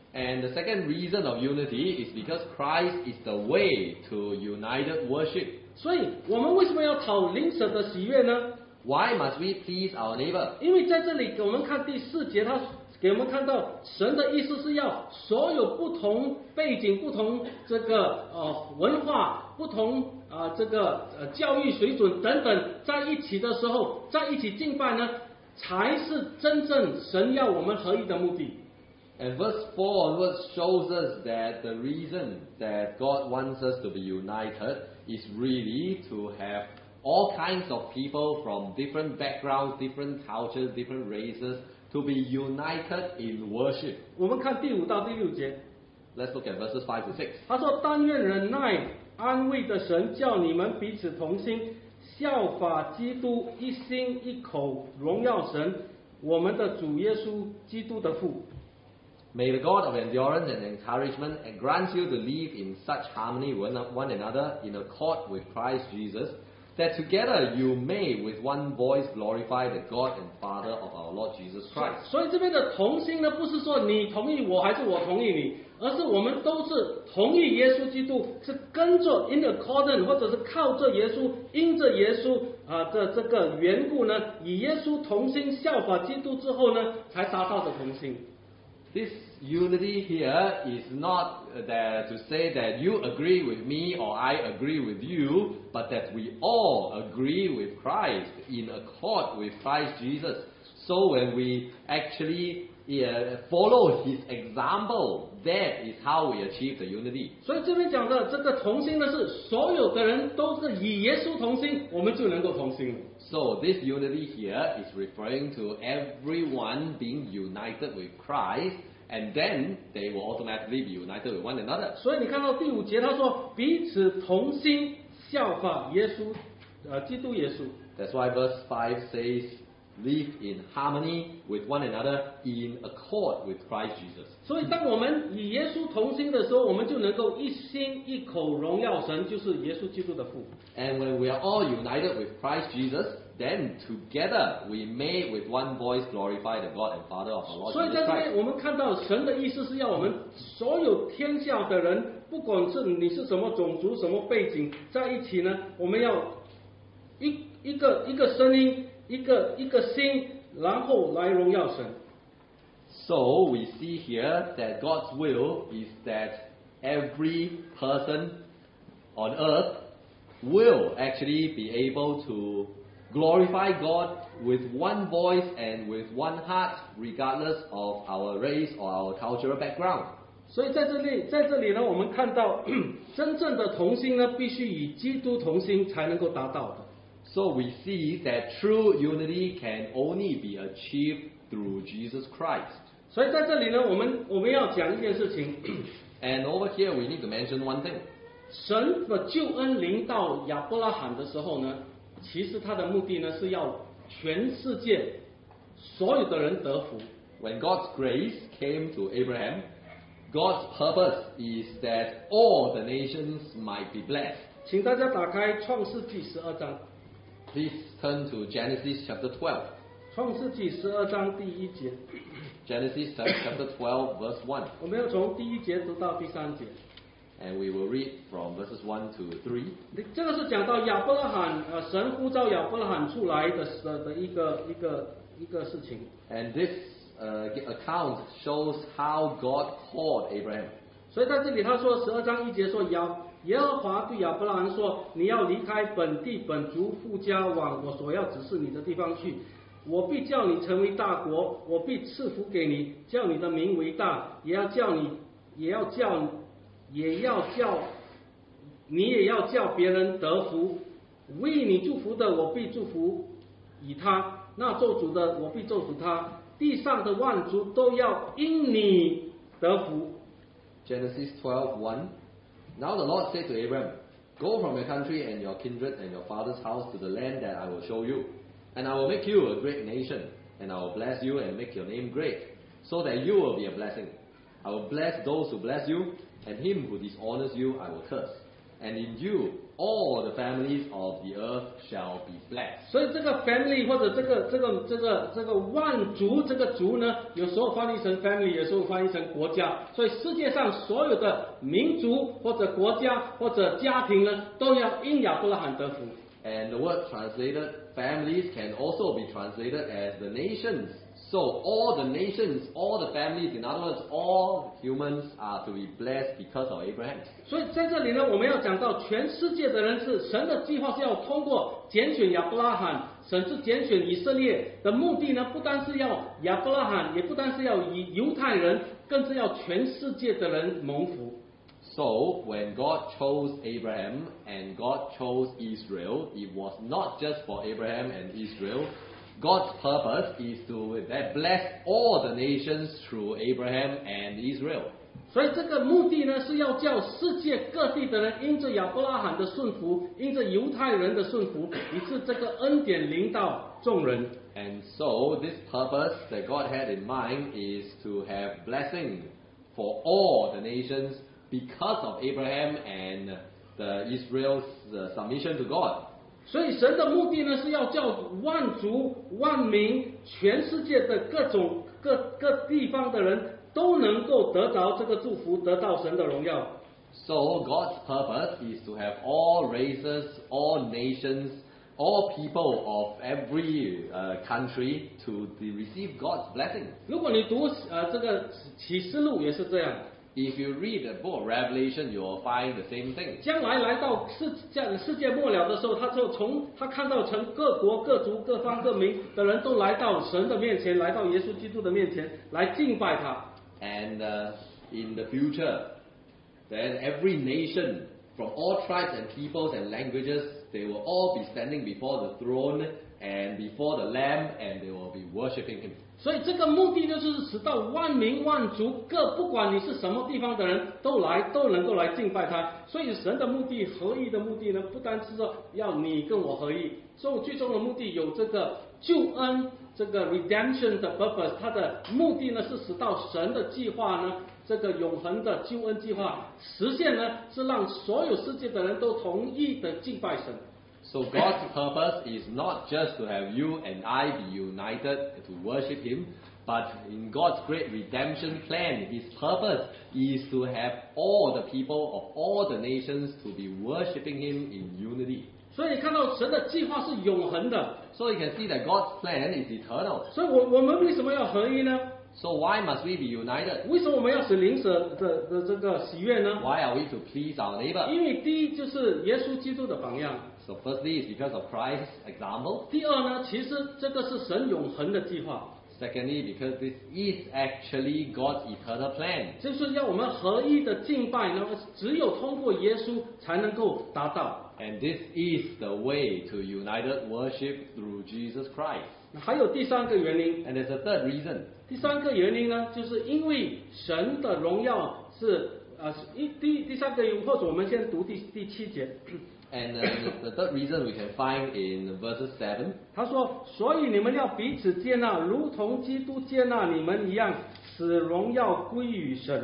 And the second reason of unity is because Christ is the way to united worship. 所以我们为什么要讨邻舍的喜悦呢？ Why must we please our neighbor? 因为在这里给我们看第四节，他给我们看到神的意思是要所有不同背景、不同这个呃文化、不同啊、呃、这个呃教育水准等等在一起的时候，在一起敬拜呢，才是真正神要我们合一的目的。 And verse four onwards shows us that the reason that God wants us to be united is really to have all kinds of people from different backgrounds, different cultures, different races to be united in worship. 我们看第五到第六节， Let's look at verses five to six. 他说：“但愿忍耐、安慰的神，叫你们彼此同心，效法基督，一心一口荣耀神，我们的主耶稣基督的父。” May the God of endurance and encouragement grant you to live in such harmony with one another in accord with Christ Jesus, that together you may with one voice glorify the God and Father of our Lord Jesus Christ. 所以这边的同心呢，不是说你同意我还是我同意你，而是我们都是同意耶稣基督，是跟着 in accordance 或者是靠着耶稣，因着耶稣啊的这个缘故呢，以耶稣同心效法基督之后呢，才达到的同心。 This unity here is not that to say that you agree with me or I agree with you, but that we all agree with Christ in accord with Christ Jesus. So when we actually uh, follow His example, that is how we achieve the unity. 所以这边讲的这个同心呢，是所有的人都是以耶稣同心，我们就能够同心了。 So this unity here is referring to everyone being united with Christ, and then they will automatically be united with one another. 所以你看到第五节，他说彼此同心，效法耶稣，呃，基督耶稣。 That's why verse five says, live in harmony with one another in accord with Christ Jesus. 所以当我们以耶稣同心的时候，我们就能够一心一口荣耀神，就是耶稣基督的父。 And when we are all united with Christ Jesus, then together we may with one voice glorify the God and Father of our Lord 所以 Jesus 在这 Christ. 边我们看到神的意思是要我们所有天下的人，不管是你是什么种族、什么背景，在一起呢，我们要一一个一个声音，一个一个心，然后来荣耀神。 So we see here that God's will is that every person on earth will actually be able to glorify God with one voice and with one heart, regardless of our race or our cultural background. 所以在这里，在这里呢，我们看到真正的同心呢，必须以基督同心才能够达到的。 So we see that true unity can only be achieved through Jesus Christ. 所以在这里呢，我们我们要讲一件事情， And over here we need to mention one thing. 神的救恩临到亚伯拉罕的时候呢，其实他的目的呢是要全世界所有的人得福。 When God's grace came to Abraham, God's purpose is that all the nations might be blessed. 请大家打开创世纪十二章， Please turn to Genesis chapter twelve. 创世纪十二章第一节， Genesis chapter twelve, verse one. 我们要从第一节读到第三节。 And we will read from verses one to three. 这个是讲到亚伯拉罕，呃，神呼召亚伯拉罕出来的的的一个一个一个事情。 And this uh, account shows how God called Abraham. 所以在这里他说十二章一节说亚耶和华对亚伯拉罕说：“你要离开本地本族父家，往我所要指示你的地方去。我必叫你成为大国，我必赐福给你，叫你的名为大，也要叫你，也要叫，也要叫，你也要叫别人得福。为你祝福的，我必祝福以他；那咒诅的，我必咒诅他。地上的万族都要因你得福。” Genesis twelve one. Now the Lord said to Abraham, Go from your country and your kindred and your father's house to the land that I will show you. And I will make you a great nation, and I will bless you and make your name great, so that you will be a blessing. I will bless those who bless you, and him who dishonors you I will curse. And in you all the families of the earth shall be blessed. 所以这个 family 或者这个这个这个这个万族这个族呢，有时候翻译成 family， 有时候翻译成国家。所以世界上所有的民族或者国家或者家庭呢，都要因亚伯拉罕得福。 And the word translated families can also be translated as the nations. So all the nations, all the families, in other words, all humans are to be blessed because of Abraham. 所以在这里呢，我们要讲到全世界的人是神的计划是要通过拣选亚伯拉罕，甚至拣选以色列的目的呢，不单是要亚伯拉罕，也不单是要以犹太人，更是要全世界的人蒙福。 So, when God chose Abraham and God chose Israel, it was not just for Abraham and Israel. God's purpose is to bless all the nations through Abraham and Israel. 所以这个目的呢，是要叫世界各地的人因着亚伯拉罕的顺服，因着犹太人的顺服，以致这个恩典临到众人。 And so, this purpose that God had in mind is to have blessing for all the nations because of Abraham and the Israel's uh, submission to God. 所以神的目的呢，是要叫万族、万民、全世界的各种各各地方的人都能够得着这个祝福，得到神的荣耀。 So God's purpose is to have all races, all nations, all people of every uh, country to receive God's blessing. 如果你读呃这个启示录也是这样。 If you read the book of Revelation, you will find the same thing. 将来来到世界世界末了的时候，他就从他看到从各国各族各方各民的人都来到神的面前，来到耶稣基督的面前来敬拜他。 And uh, in the future, then every nation from all tribes and peoples and languages, they will all be standing before the throne and before the Lamb, and they will be worshiping Him. 所以这个目的就是使到万民万族各不管你是什么地方的人都来都能够来敬拜他。所以神的目的合一的目的呢，不单是说要你跟我合一，所以最终的目的有这个救恩这个 redemption 的 purpose， 它的目的呢是使到神的计划呢，这个永恒的救恩计划实现呢，是让所有世界的人都同意的敬拜神。 So God's purpose is not just to have you and I be united to worship Him, but in God's great redemption plan, His purpose is to have all the people of all the nations to be worshiping Him in unity. 所以你看到神的计划是永恒的。 So you can see that God's plan is eternal. 所以我我们为什么要合一呢？ So why must we be united? 为什么我们要使邻舍的的这个喜悦呢？ Why are we to please our neighbor? 因为第一就是耶稣基督的榜样。 So firstly, it's because of Christ's example. 第二呢，其实这个是神永恒的计划。 Secondly, because this is actually God's eternal plan. 就是要我们合一的敬拜呢，只有通过耶稣才能够达到。 And this is the way to united worship through Jesus Christ. 还有第三个原因。 And there's a third reason. 第三个原因呢，就是因为神的荣耀是呃一第第三个原因，或者我们先读第第七节。 And uh, the, the third reason we can find in verses seven. 他说：“所以你们要彼此接纳，如同基督接纳你们一样，使荣耀归于神。”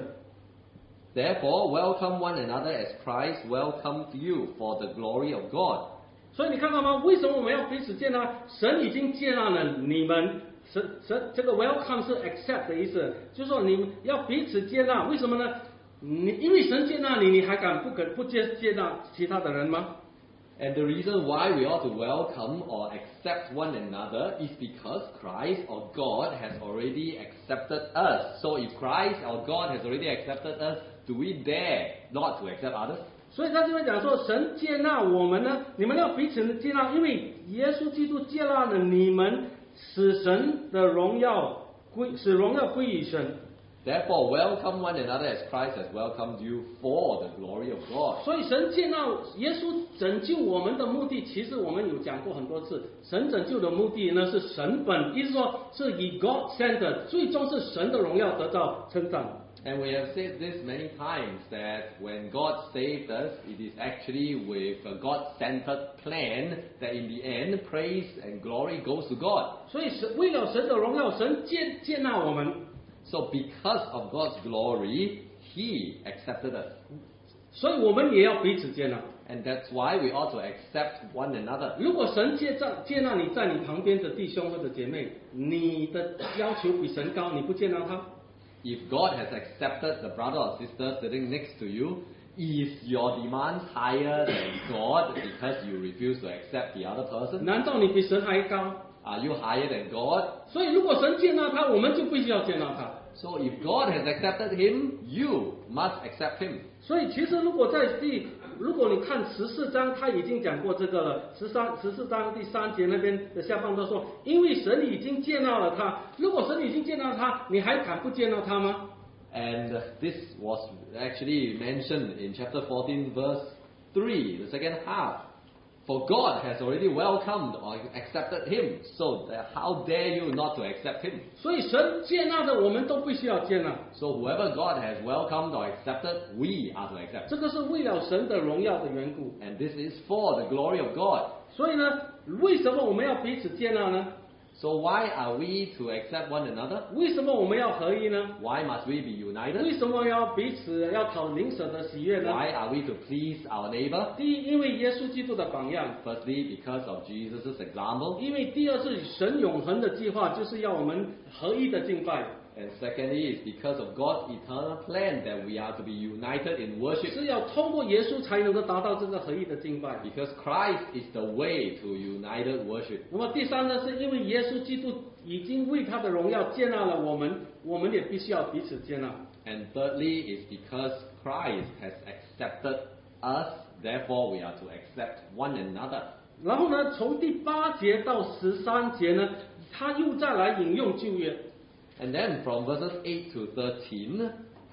Therefore, welcome one another as Christ welcomed you for the glory of God. 所以你看到吗？为什么我们要彼此接纳？神已经接纳了你们。神神这个 welcome 是 accept 的意思，就是说你们要彼此接纳。为什么呢？你因为神接纳你，你还敢不肯不接接纳其他的人吗？ And the reason why we ought to welcome or accept one another is because Christ or God has already accepted us. So if Christ or God has already accepted us, do we dare not to accept others? 所以他这边讲说，神接纳我们呢，你们要彼此接纳，因为耶稣基督接纳了你们，使神的荣耀归，使荣耀归于神。 Therefore, welcome one another as Christ has welcomed you for the glory of God. 所以神接纳耶稣拯救我们的目的，其实我们有讲过很多次。神拯救的目的呢是神本，意思说是以 God centered， 最终是神的荣耀得到称赞。 And we have said this many times that when God saved us, it is actually with a God-centered plan that in the end, praise and glory goes to God. 所以神为了神的荣耀，神接接纳我们。 So because of God's glory, He accepted us. 所以我们也要彼此接纳。 And that's why we ought to accept one another. 如果神接纳接纳你在你旁边的弟兄或者姐妹，你的要求比神高，你不接纳他， If God has accepted the brother or sister sitting next to you, is your demands higher than God because you refuse to accept the other person? 难道你比神还高？ Are you higher than God? 所以如果神接纳他，我们就必须要接纳他。 So if God has accepted him, you must accept him. 所以其实如果在第，如果你看十四章，他已经讲过这个了。十三十四章第三节那边的下半段说，因为神已经接纳了他，如果神已经接纳他，你还敢不接纳他吗？ And this was actually mentioned in chapter fourteen, verse three, the second half. For God has already welcomed or accepted him, so how dare you not to accept him? 所以神接纳的，我们都必须要接纳。 So whoever God has welcomed or accepted, we are to accept. 这个是为了神的荣耀的缘故。 And this is for the glory of God. 所以呢，为什么我们要彼此接纳呢？ So why are we to accept one another? 为什么我们要合一呢？ Why must we be united? 为什么要彼此要讨邻舍的喜悦呢？ Why are we to please our neighbor? 第一，因为耶稣基督的榜样； Firstly, because of Jesus' example. 因为第二是神永恒的计划，就是要我们合一的敬拜， And secondly, is because of God's eternal plan that we are to be united in worship. 是要通过耶稣才能够达到这个合一的敬拜。 Because Christ is the way to united worship. 那么第三呢，是因为耶稣基督已经为他的荣耀接纳了我们，我们也必须要彼此接纳。 And thirdly, is because Christ has accepted us, therefore we are to accept one another. 然后呢，从第八节到十三节呢，他又再来引用旧约。 And then from verses eight to thirteen,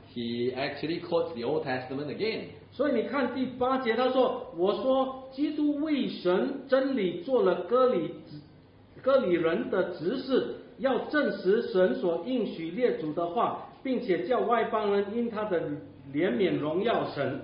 he actually quotes the Old Testament again. 所以你看第八节，他说：“我说，基督为神真理做了割礼割礼人的执事，要证实神所应许列祖的话，并且叫外邦人因他的怜悯荣耀神。”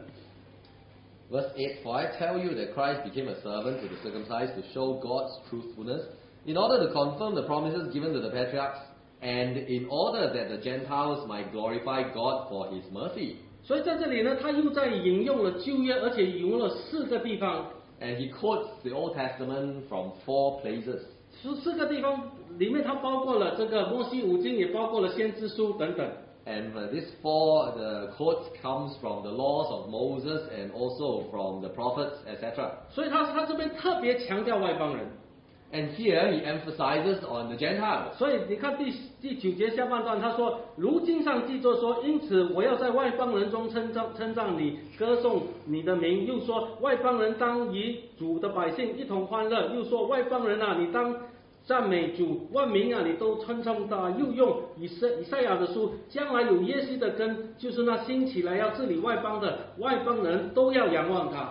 Verse eight, For I tell you that Christ became a servant to the circumcised to show God's truthfulness, in order to confirm the promises given to the patriarchs, and in order that the Gentiles might glorify God for his mercy. 所以在这里呢，他又在引用了旧约，而且引用了四个地方。 And he quotes the Old Testament from four places. 四四个地方里面，它包括了这个摩西五经，也包括了先知书等等。 And uh, these four the quotes comes from the laws of Moses and also from the prophets, et cetera. 所以他他这边特别强调外邦人。 And here he emphasizes on the Gentiles. 所以你看第第九节下半段，他说：“如经上记着说，因此我要在外邦人中称赞称赞你，歌颂你的名。又说外邦人当与主的百姓一同欢乐。又说外邦人啊，你当赞美主，万民啊，你都称颂他。又用以赛以赛亚的书，将来有耶西的根，就是那兴起来要治理外邦的外邦人都要仰望他。”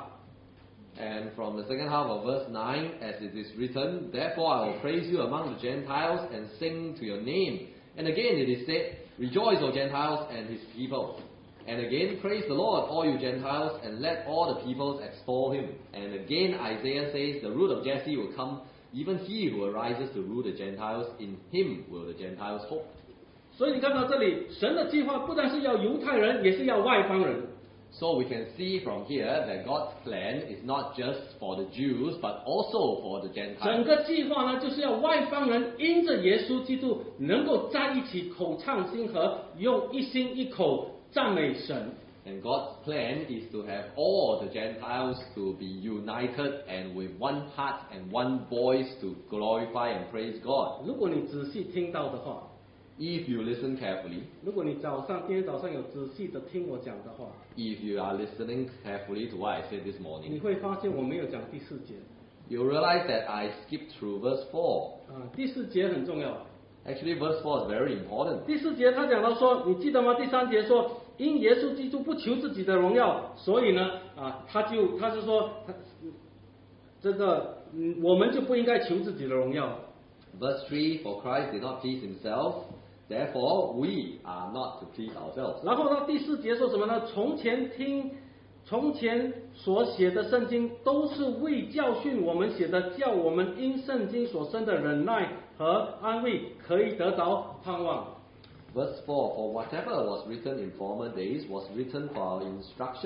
And from the second half of verse nine, as it is written, Therefore I will praise you among the Gentiles and sing to your name. And again it is said, Rejoice, O Gentiles and his people. And again, praise the Lord, all you Gentiles, and let all the peoples extol him. And again Isaiah says, The root of Jesse will come, even he who arises to rule the Gentiles. In him will the Gentiles hope. 所以你看到这里，神的计划不但是要犹太人，也是要外邦人。 So we can see from here that God's plan is not just for the Jews, but also for the 整 Gentiles. 个计划呢，就是要外邦人因着耶稣基督能够在一起口唱心和，用一心一口赞美神。 And God's plan is to have all the Gentiles to be united and with one heart and one voice to glorify and praise God. 如果你仔细听到的话， If you listen carefully, 如果你早上今天早上有仔细的听我讲的话， if you are listening carefully to what I said this 你 morning, 会发现我没有讲第四节 you'll realize that I skipped through verse four. 啊，第四节很重要。 Actually, verse four is very important. 第四节他讲到说，你记得吗？第三节说，因耶稣基督不求自己的荣耀，所以呢，啊，他就他是说，他这个嗯，我们就不应该求自己的荣耀。 Verse three, For Christ did not please himself, therefore we are not to please ourselves. 然后到第四节说什么呢？从前听，从前所写的圣经都是为教训我们写的，叫我们因圣经所生的忍耐和安慰，可以得着盼望。 Verse four, For whatever was written in former days was written for our instruction,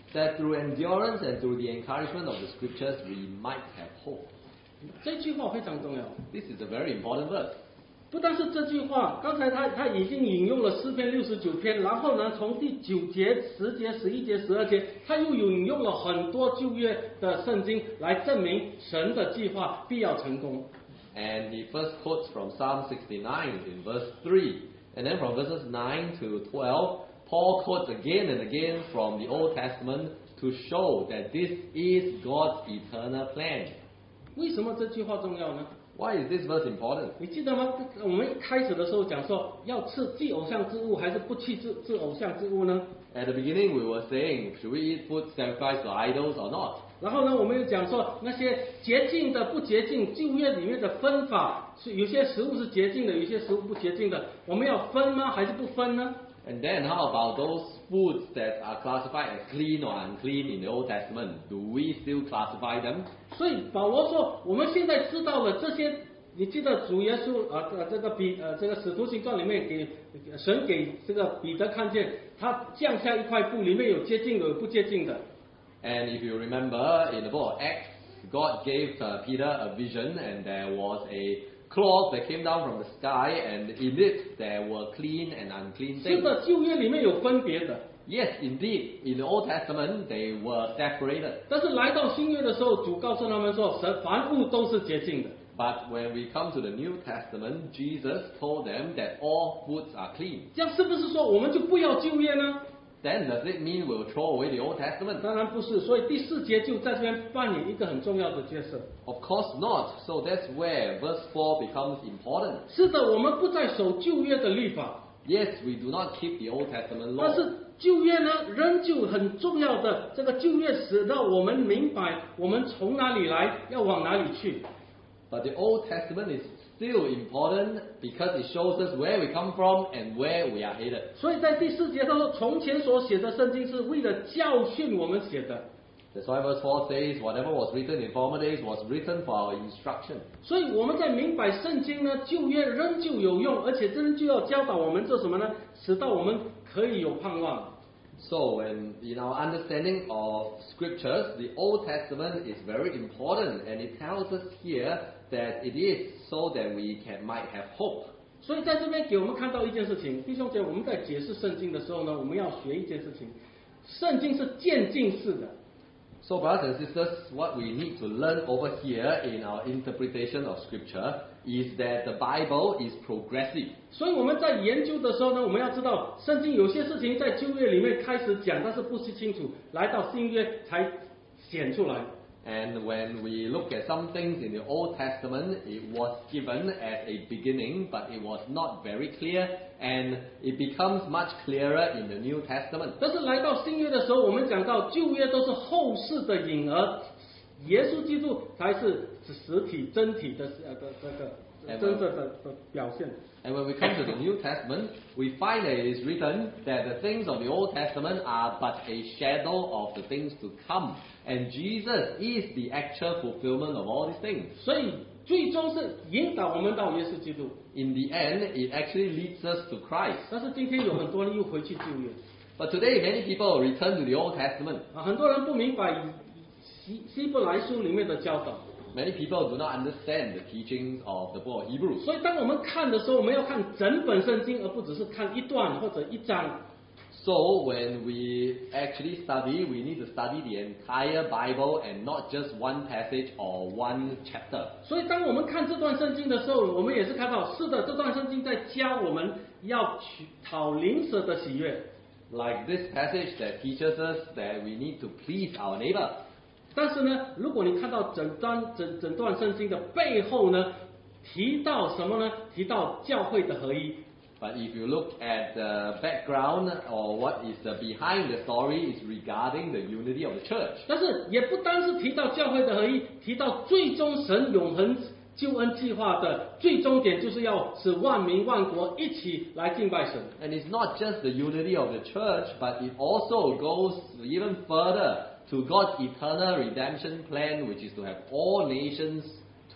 that through endurance and through the encouragement of the scriptures, we might have hope. 这句话非常重要。 This is a very important verse. 不但是这句话，刚才他他已经引用了诗篇六十九篇，然后呢，从第九节、十节、十一节、十二节，他又引用了很多旧约的圣经来证明神的计划必要成功。 And he first quotes from Psalm sixty-nine in verse three, and then from verses nine to twelve, Paul quotes again and again from the Old Testament to show that this is God's eternal plan. 为什么这句话重要呢？ Why is this verse important? 你记得吗？我们一开始的时候讲说，要吃祭偶像之物，还是不去吃吃偶像之物呢？ At the beginning, we were saying, should we eat food sacrificed to idols or not? 然后呢，我们又讲说那些洁净的、不洁净，旧约里面的分法是有些食物是洁净的，有些食物不洁净的，我们要分吗？还是不分呢？ And then how about those foods that are classified as clean or unclean in the Old Testament? Do we still classify them? 所以保罗说，我们现在知道了这些，你记得主耶稣啊呃这个彼呃这个使徒行传里面给神给这个彼得看见，他降下一块布，里面有洁净的，有不洁净的。 And if you remember in the book of Acts, God gave uh, Peter a vision, and there was a cloth that came down from the sky, and in it there were clean and unclean 是 things. 的，旧约里面有分别的， Yes, indeed, in the Old Testament they were separated. 但是来到新约的时候，主告诉他们说，神凡物都是洁净的。 But when we come to the New Testament, Jesus told them that all foods are clean. 这样是不是说我们就不要旧约呢？ Then does it mean we'll throw away the Old Testament? 当然不是，所以第四节就在这边扮演一个很重要的角色。 Of course not. So that's where verse four becomes important. 是的，我们不再守旧约的律法， Yes, we do not keep the Old Testament 但 law. 是旧约呢，仍旧很重要的。这个旧约使到我们明白我们从哪里来，要往哪里去。 But the Old Testament is still important because it shows us where we come from and where we are headed. 所以在第四节他说，从前所写的圣经是为了教训我们写的。 That's why verse four says, whatever was written in former days was written for our instruction. 所以我们在明白圣经呢，旧约仍旧有用，而且真就要教导我们做什么呢？使到我们可以有盼望。 So, when in our understanding of scriptures, the Old Testament is very important, and it tells us here that it is so that we can might have hope. 所以在这边给我们看到一件事情，弟兄姐妹，我们在解释圣经的时候呢，我们要学一件事情，圣经是渐进式的。 So, brothers and sisters, what we need to learn over here in our interpretation of Scripture is that the Bible is progressive. 所以我们在研究的时候呢，我们要知道，圣经有些事情在旧约里面开始讲，但是不是清楚，来到新约才显出来。 And when we look at some things in the Old Testament, it was given as a beginning, but it was not very clear, and it becomes much clearer in the New Testament. 但是来到新约的时候，我们讲到旧约都是后世的影儿，耶稣基督才是实体真体的呃的这个真正的的表现。 And when we come to the New Testament, we find that it is written that the things of the Old Testament are but a shadow of the things to come. And Jesus is the actual fulfillment of all these things. 所以最终是引导我们到耶稣基督。 In the end, it actually leads us to Christ. 但是今天有很多人又回去旧约 But today, many people return to the Old Testament. 啊，很多人不明白希希伯来书里面的教导。 Many people do not understand the teachings of the book of Hebrews. 所以当我们看的时候，我们要看整本圣经，而不只是看一段或者一章。 So when we actually study, we need to study the entire Bible and not just one passage or one chapter. 所以当我们看这段圣经的时候，我们也是看到，是的，这段圣经在教我们要取讨邻舍的喜悦。 Like this passage that teaches us that we need to please our neighbor. 但是呢，如果你看到整段整整段圣经的背后呢，提到什么呢？提到教会的合一。 But if you look at the background or what is the behind the story is regarding the unity of the church. 但是也不单是提到教会的合一，提到最终神永恒救恩计划的最终点，就是要使万民万国一起来敬拜神。 And it's not just the unity of the church, but it also goes even further to God's eternal redemption plan, which is to have all nations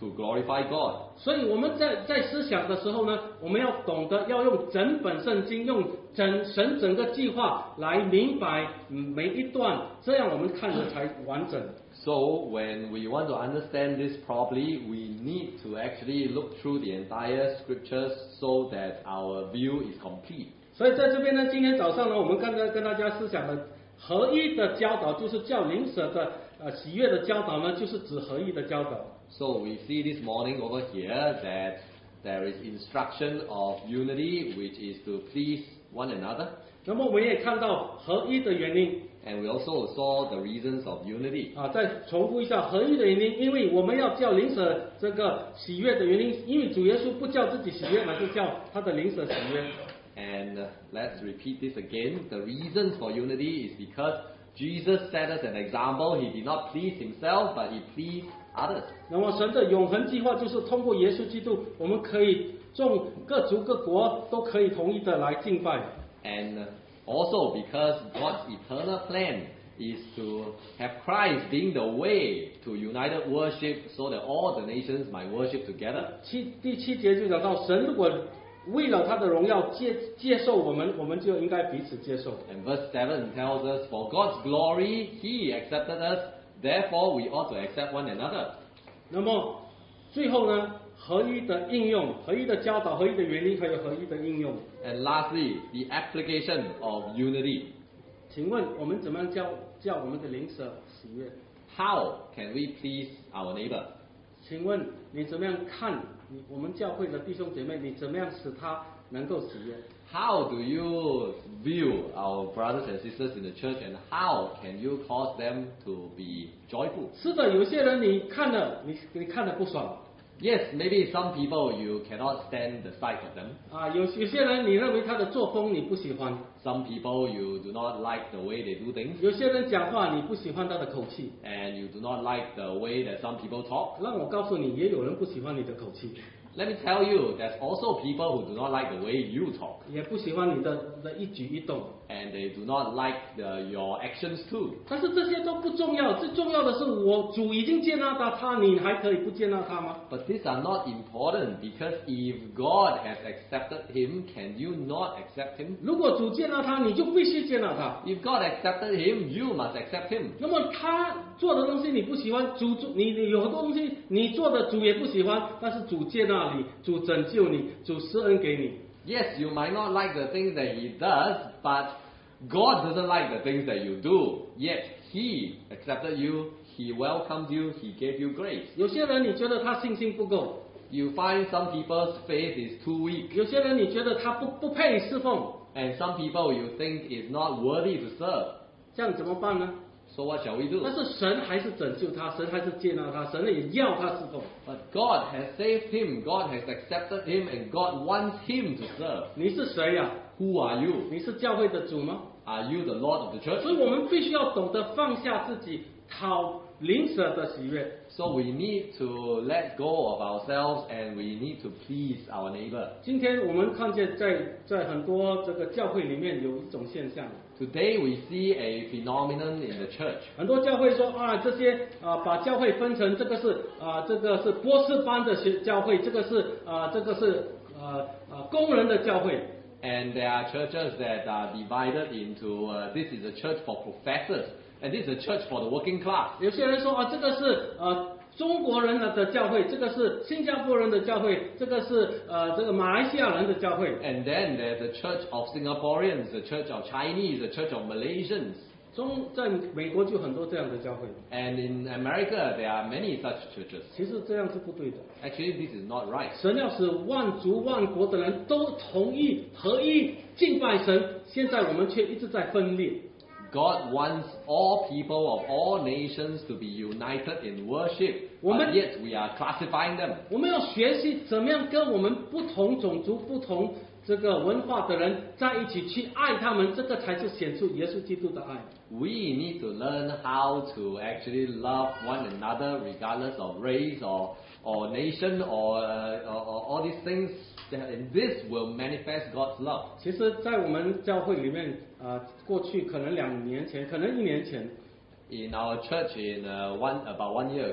to glorify God. 所以我们在在思想的时候呢，我们要懂得要用整本圣经，用整神整个计划来明白每一段，这样我们看着才完整。 So when we want to understand this properly, we need to actually look through the entire scriptures so that our view is complete. 所以在这边呢，今天早上呢，我们刚才跟大家思想的合一的教导，就是叫灵舍的呃喜悦的教导呢，就是指合一的教导。 So we see this morning over here that there is instruction of unity, which is to please one another. 那么我们也看到合一的原因。 And we also saw the reasons of unity. 啊，再重复一下合一的原因，因为我们要叫灵舍这个喜悦的原因，因为主耶稣不叫自己喜悦，而是叫他的灵舍喜悦。 And uh, let's repeat this again. The reasons for unity is because Jesus set us an example. He did not please himself, but he pleased others. 那么神的永恒计划就是通过耶稣基督，我们可以众各族各国都可以同意的来敬拜。 And uh, also because God's eternal plan is to have Christ being the way to united worship so that all the nations might worship together. 七第七节就讲到，神如果为了他的荣耀接接受我们，我们就应该彼此接受。 And verse seven tells us, for God's glory, He accepted us, therefore we ought to accept one another. 那么最后呢，合一的应用、合一的教导、合一的原因，还有合一的应用。 And lastly, the application of unity. 请问我们怎么样叫叫我们的灵舍喜悦？ How can we please our neighbor? 请问你怎么样看你我们教会的弟兄姐妹？你怎么样使他能够喜悦？ How do you view our brothers and sisters in the church, and how can you cause them to be joyful? 是的，有些人你看了，你你看了不爽。 Yes, maybe some people you cannot stand the sight of them. 啊，有有些人你认为他的作风你不喜欢， Some people you do not like the way they do things, 有些人讲话你不喜欢他的口气。 and you do not like the way that some people talk. 让我告诉你，也有人不喜欢你的口气， Let me tell you, there's also people who do not like the way you talk, 也不喜欢你的的一举一动。 and they do not like the, your actions too. 但是这些都不重要，最重要的是我主已经接纳到他，你还可以不接纳他吗？ But these are not important because if God has accepted him, can you not accept him? 如果主接纳他，你就必须接纳他。 If God accepted him, you must accept him. 那么他做的东西你不喜欢，主主你你有很多东西你做的主也不喜欢，但是主接纳你，主拯救你，主施恩给你。 Yes, you might not like the things that he does, but God doesn't like the things that you do. Yet he accepted you, he welcomed you, he gave you grace. 有些人你觉得他信心不够， You find some people's faith is too weak, 有些人你觉得他不不配侍奉， and some people you think is not worthy to serve. 这样怎么办呢？ So what shall we do? 但是神还是拯救他，神还是接纳他，神也要他侍奉。 But God has saved him, God has accepted him, and God wants him to serve. 你是谁呀、 Who are you? 你是教会的主吗？ Are you the Lord of the church? 所以我们必须要懂得放下自己，讨灵舍的喜悦。 So we need to let go of ourselves and we need to please our neighbor. 今天我们看见在在很多这个教会里面有一种现象， Today we see a phenomenon in the church. 很多教会说啊，这些啊把教会分成这个是啊这个是波斯班的学教会，这个是啊这个是啊啊工人的教会。 And there are churches that are divided into uh, this is a church for professors and this is a church for the working class. 有些人说啊，这个是呃中国人的教会，这个是新加坡人的教会，这个是呃这个马来西亚人的教会。 And then there's a church of Singaporeans, a church of Chinese, a church of Malaysians. 中在美国就很多这样的教会， And in America there are many such churches. 其实这样是不对的。 Actually, this is not right. 神要使万族万国的人都同意合一敬拜神，现在我们却一直在分裂。 God wants all people of all nations to be united in worship, but Woman- yet we are classifying them. 我们要学习怎么样跟我们不同种族、不同这个文化的人在一起去爱他们，这个才是显出耶稣基督的爱。 We need to learn how to actually love one another regardless of race or, or nation or, uh, or, or all these things. And this will manifest God's love. 其实，在我们教会里面，啊、呃，过去可能两年前，可能一年前， In our church in uh, one, about one year ago,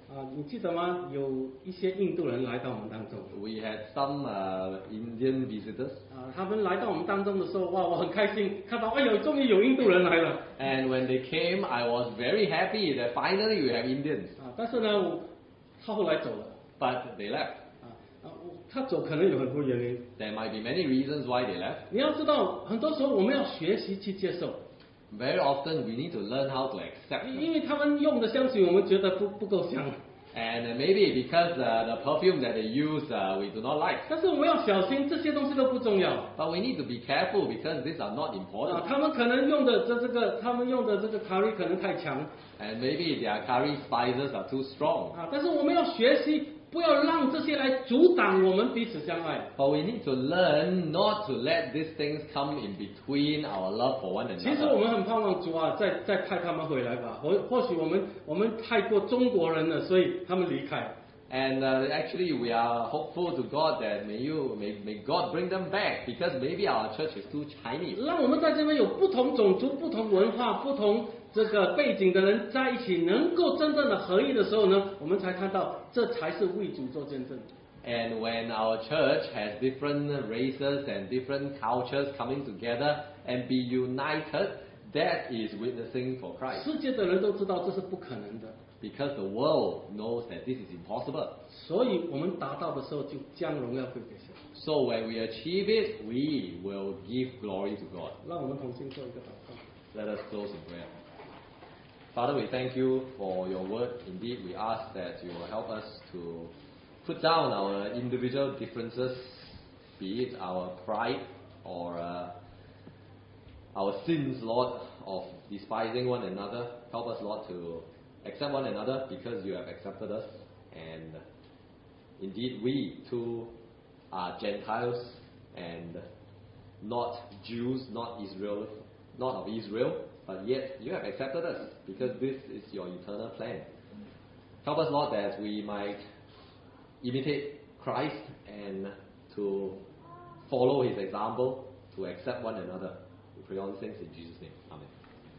啊，你记得吗？有一些印度人来到我们当中。 We had some uh, Indian visitors. 啊，他们来到我们当中的时候，哇，我很开心，看到，哎呦，终于有印度人来了。 And when they came, I was very happy that finally we have Indians. 啊，但是呢，我他后来走了。 But they left. 啊啊，我他走可能有很多原因。 There might be many reasons why they left. 你要知道，很多时候我们要学习去接受。 Very often we need to learn how to accept 因 them. 因为他们用的香水，我们觉得不不够香。 And uh, maybe because uh, the perfume that they use uh, we do not like. 但是我们要小心，这些东西都不重要。 But we need to be careful because these are not 啊， important. 他们可能用的这这个，他们用的这个咖喱可能太强。 And maybe their curry spices are too strong. 啊，但是我们要学习，不要让这些来阻挡我们彼此相爱。 But we need to learn not to let these things come in between our love for one 其实我 another. 们很盼望主啊，再再派他们回来吧。或或许我们我们太过中国人了，所以他们离开。 And uh, actually we are hopeful to God that may you may, may God bring them back because maybe our church is too Chinese. 让我们在这边有不同种族、不同文化、不同这个背景的人在一起，能够真正的合一的时候呢，我们才看到这才是为主做见证。 And when our church has different races and different cultures coming together and be united, that is witnessing for Christ. 世界的人都知道这是不可能的， Because the world knows that this is impossible. 所以我们达到的时候就将荣耀归给神。 So when we achieve it, we will give glory to God. 让我们同心做一个祷告。 Let us close in prayer. Father, we thank you for your word. Indeed, we ask that you will help us to put down our individual differences, be it our pride or uh, our sins, Lord, of despising one another. Help us, Lord, to accept one another because you have accepted us. And indeed, we too are Gentiles and not Jews, not Israel, not of Israel, but yet you have accepted us because this is your eternal plan. Help us, Lord, that we might imitate Christ and to follow his example, to accept one another. We pray all these things in Jesus' name. Amen.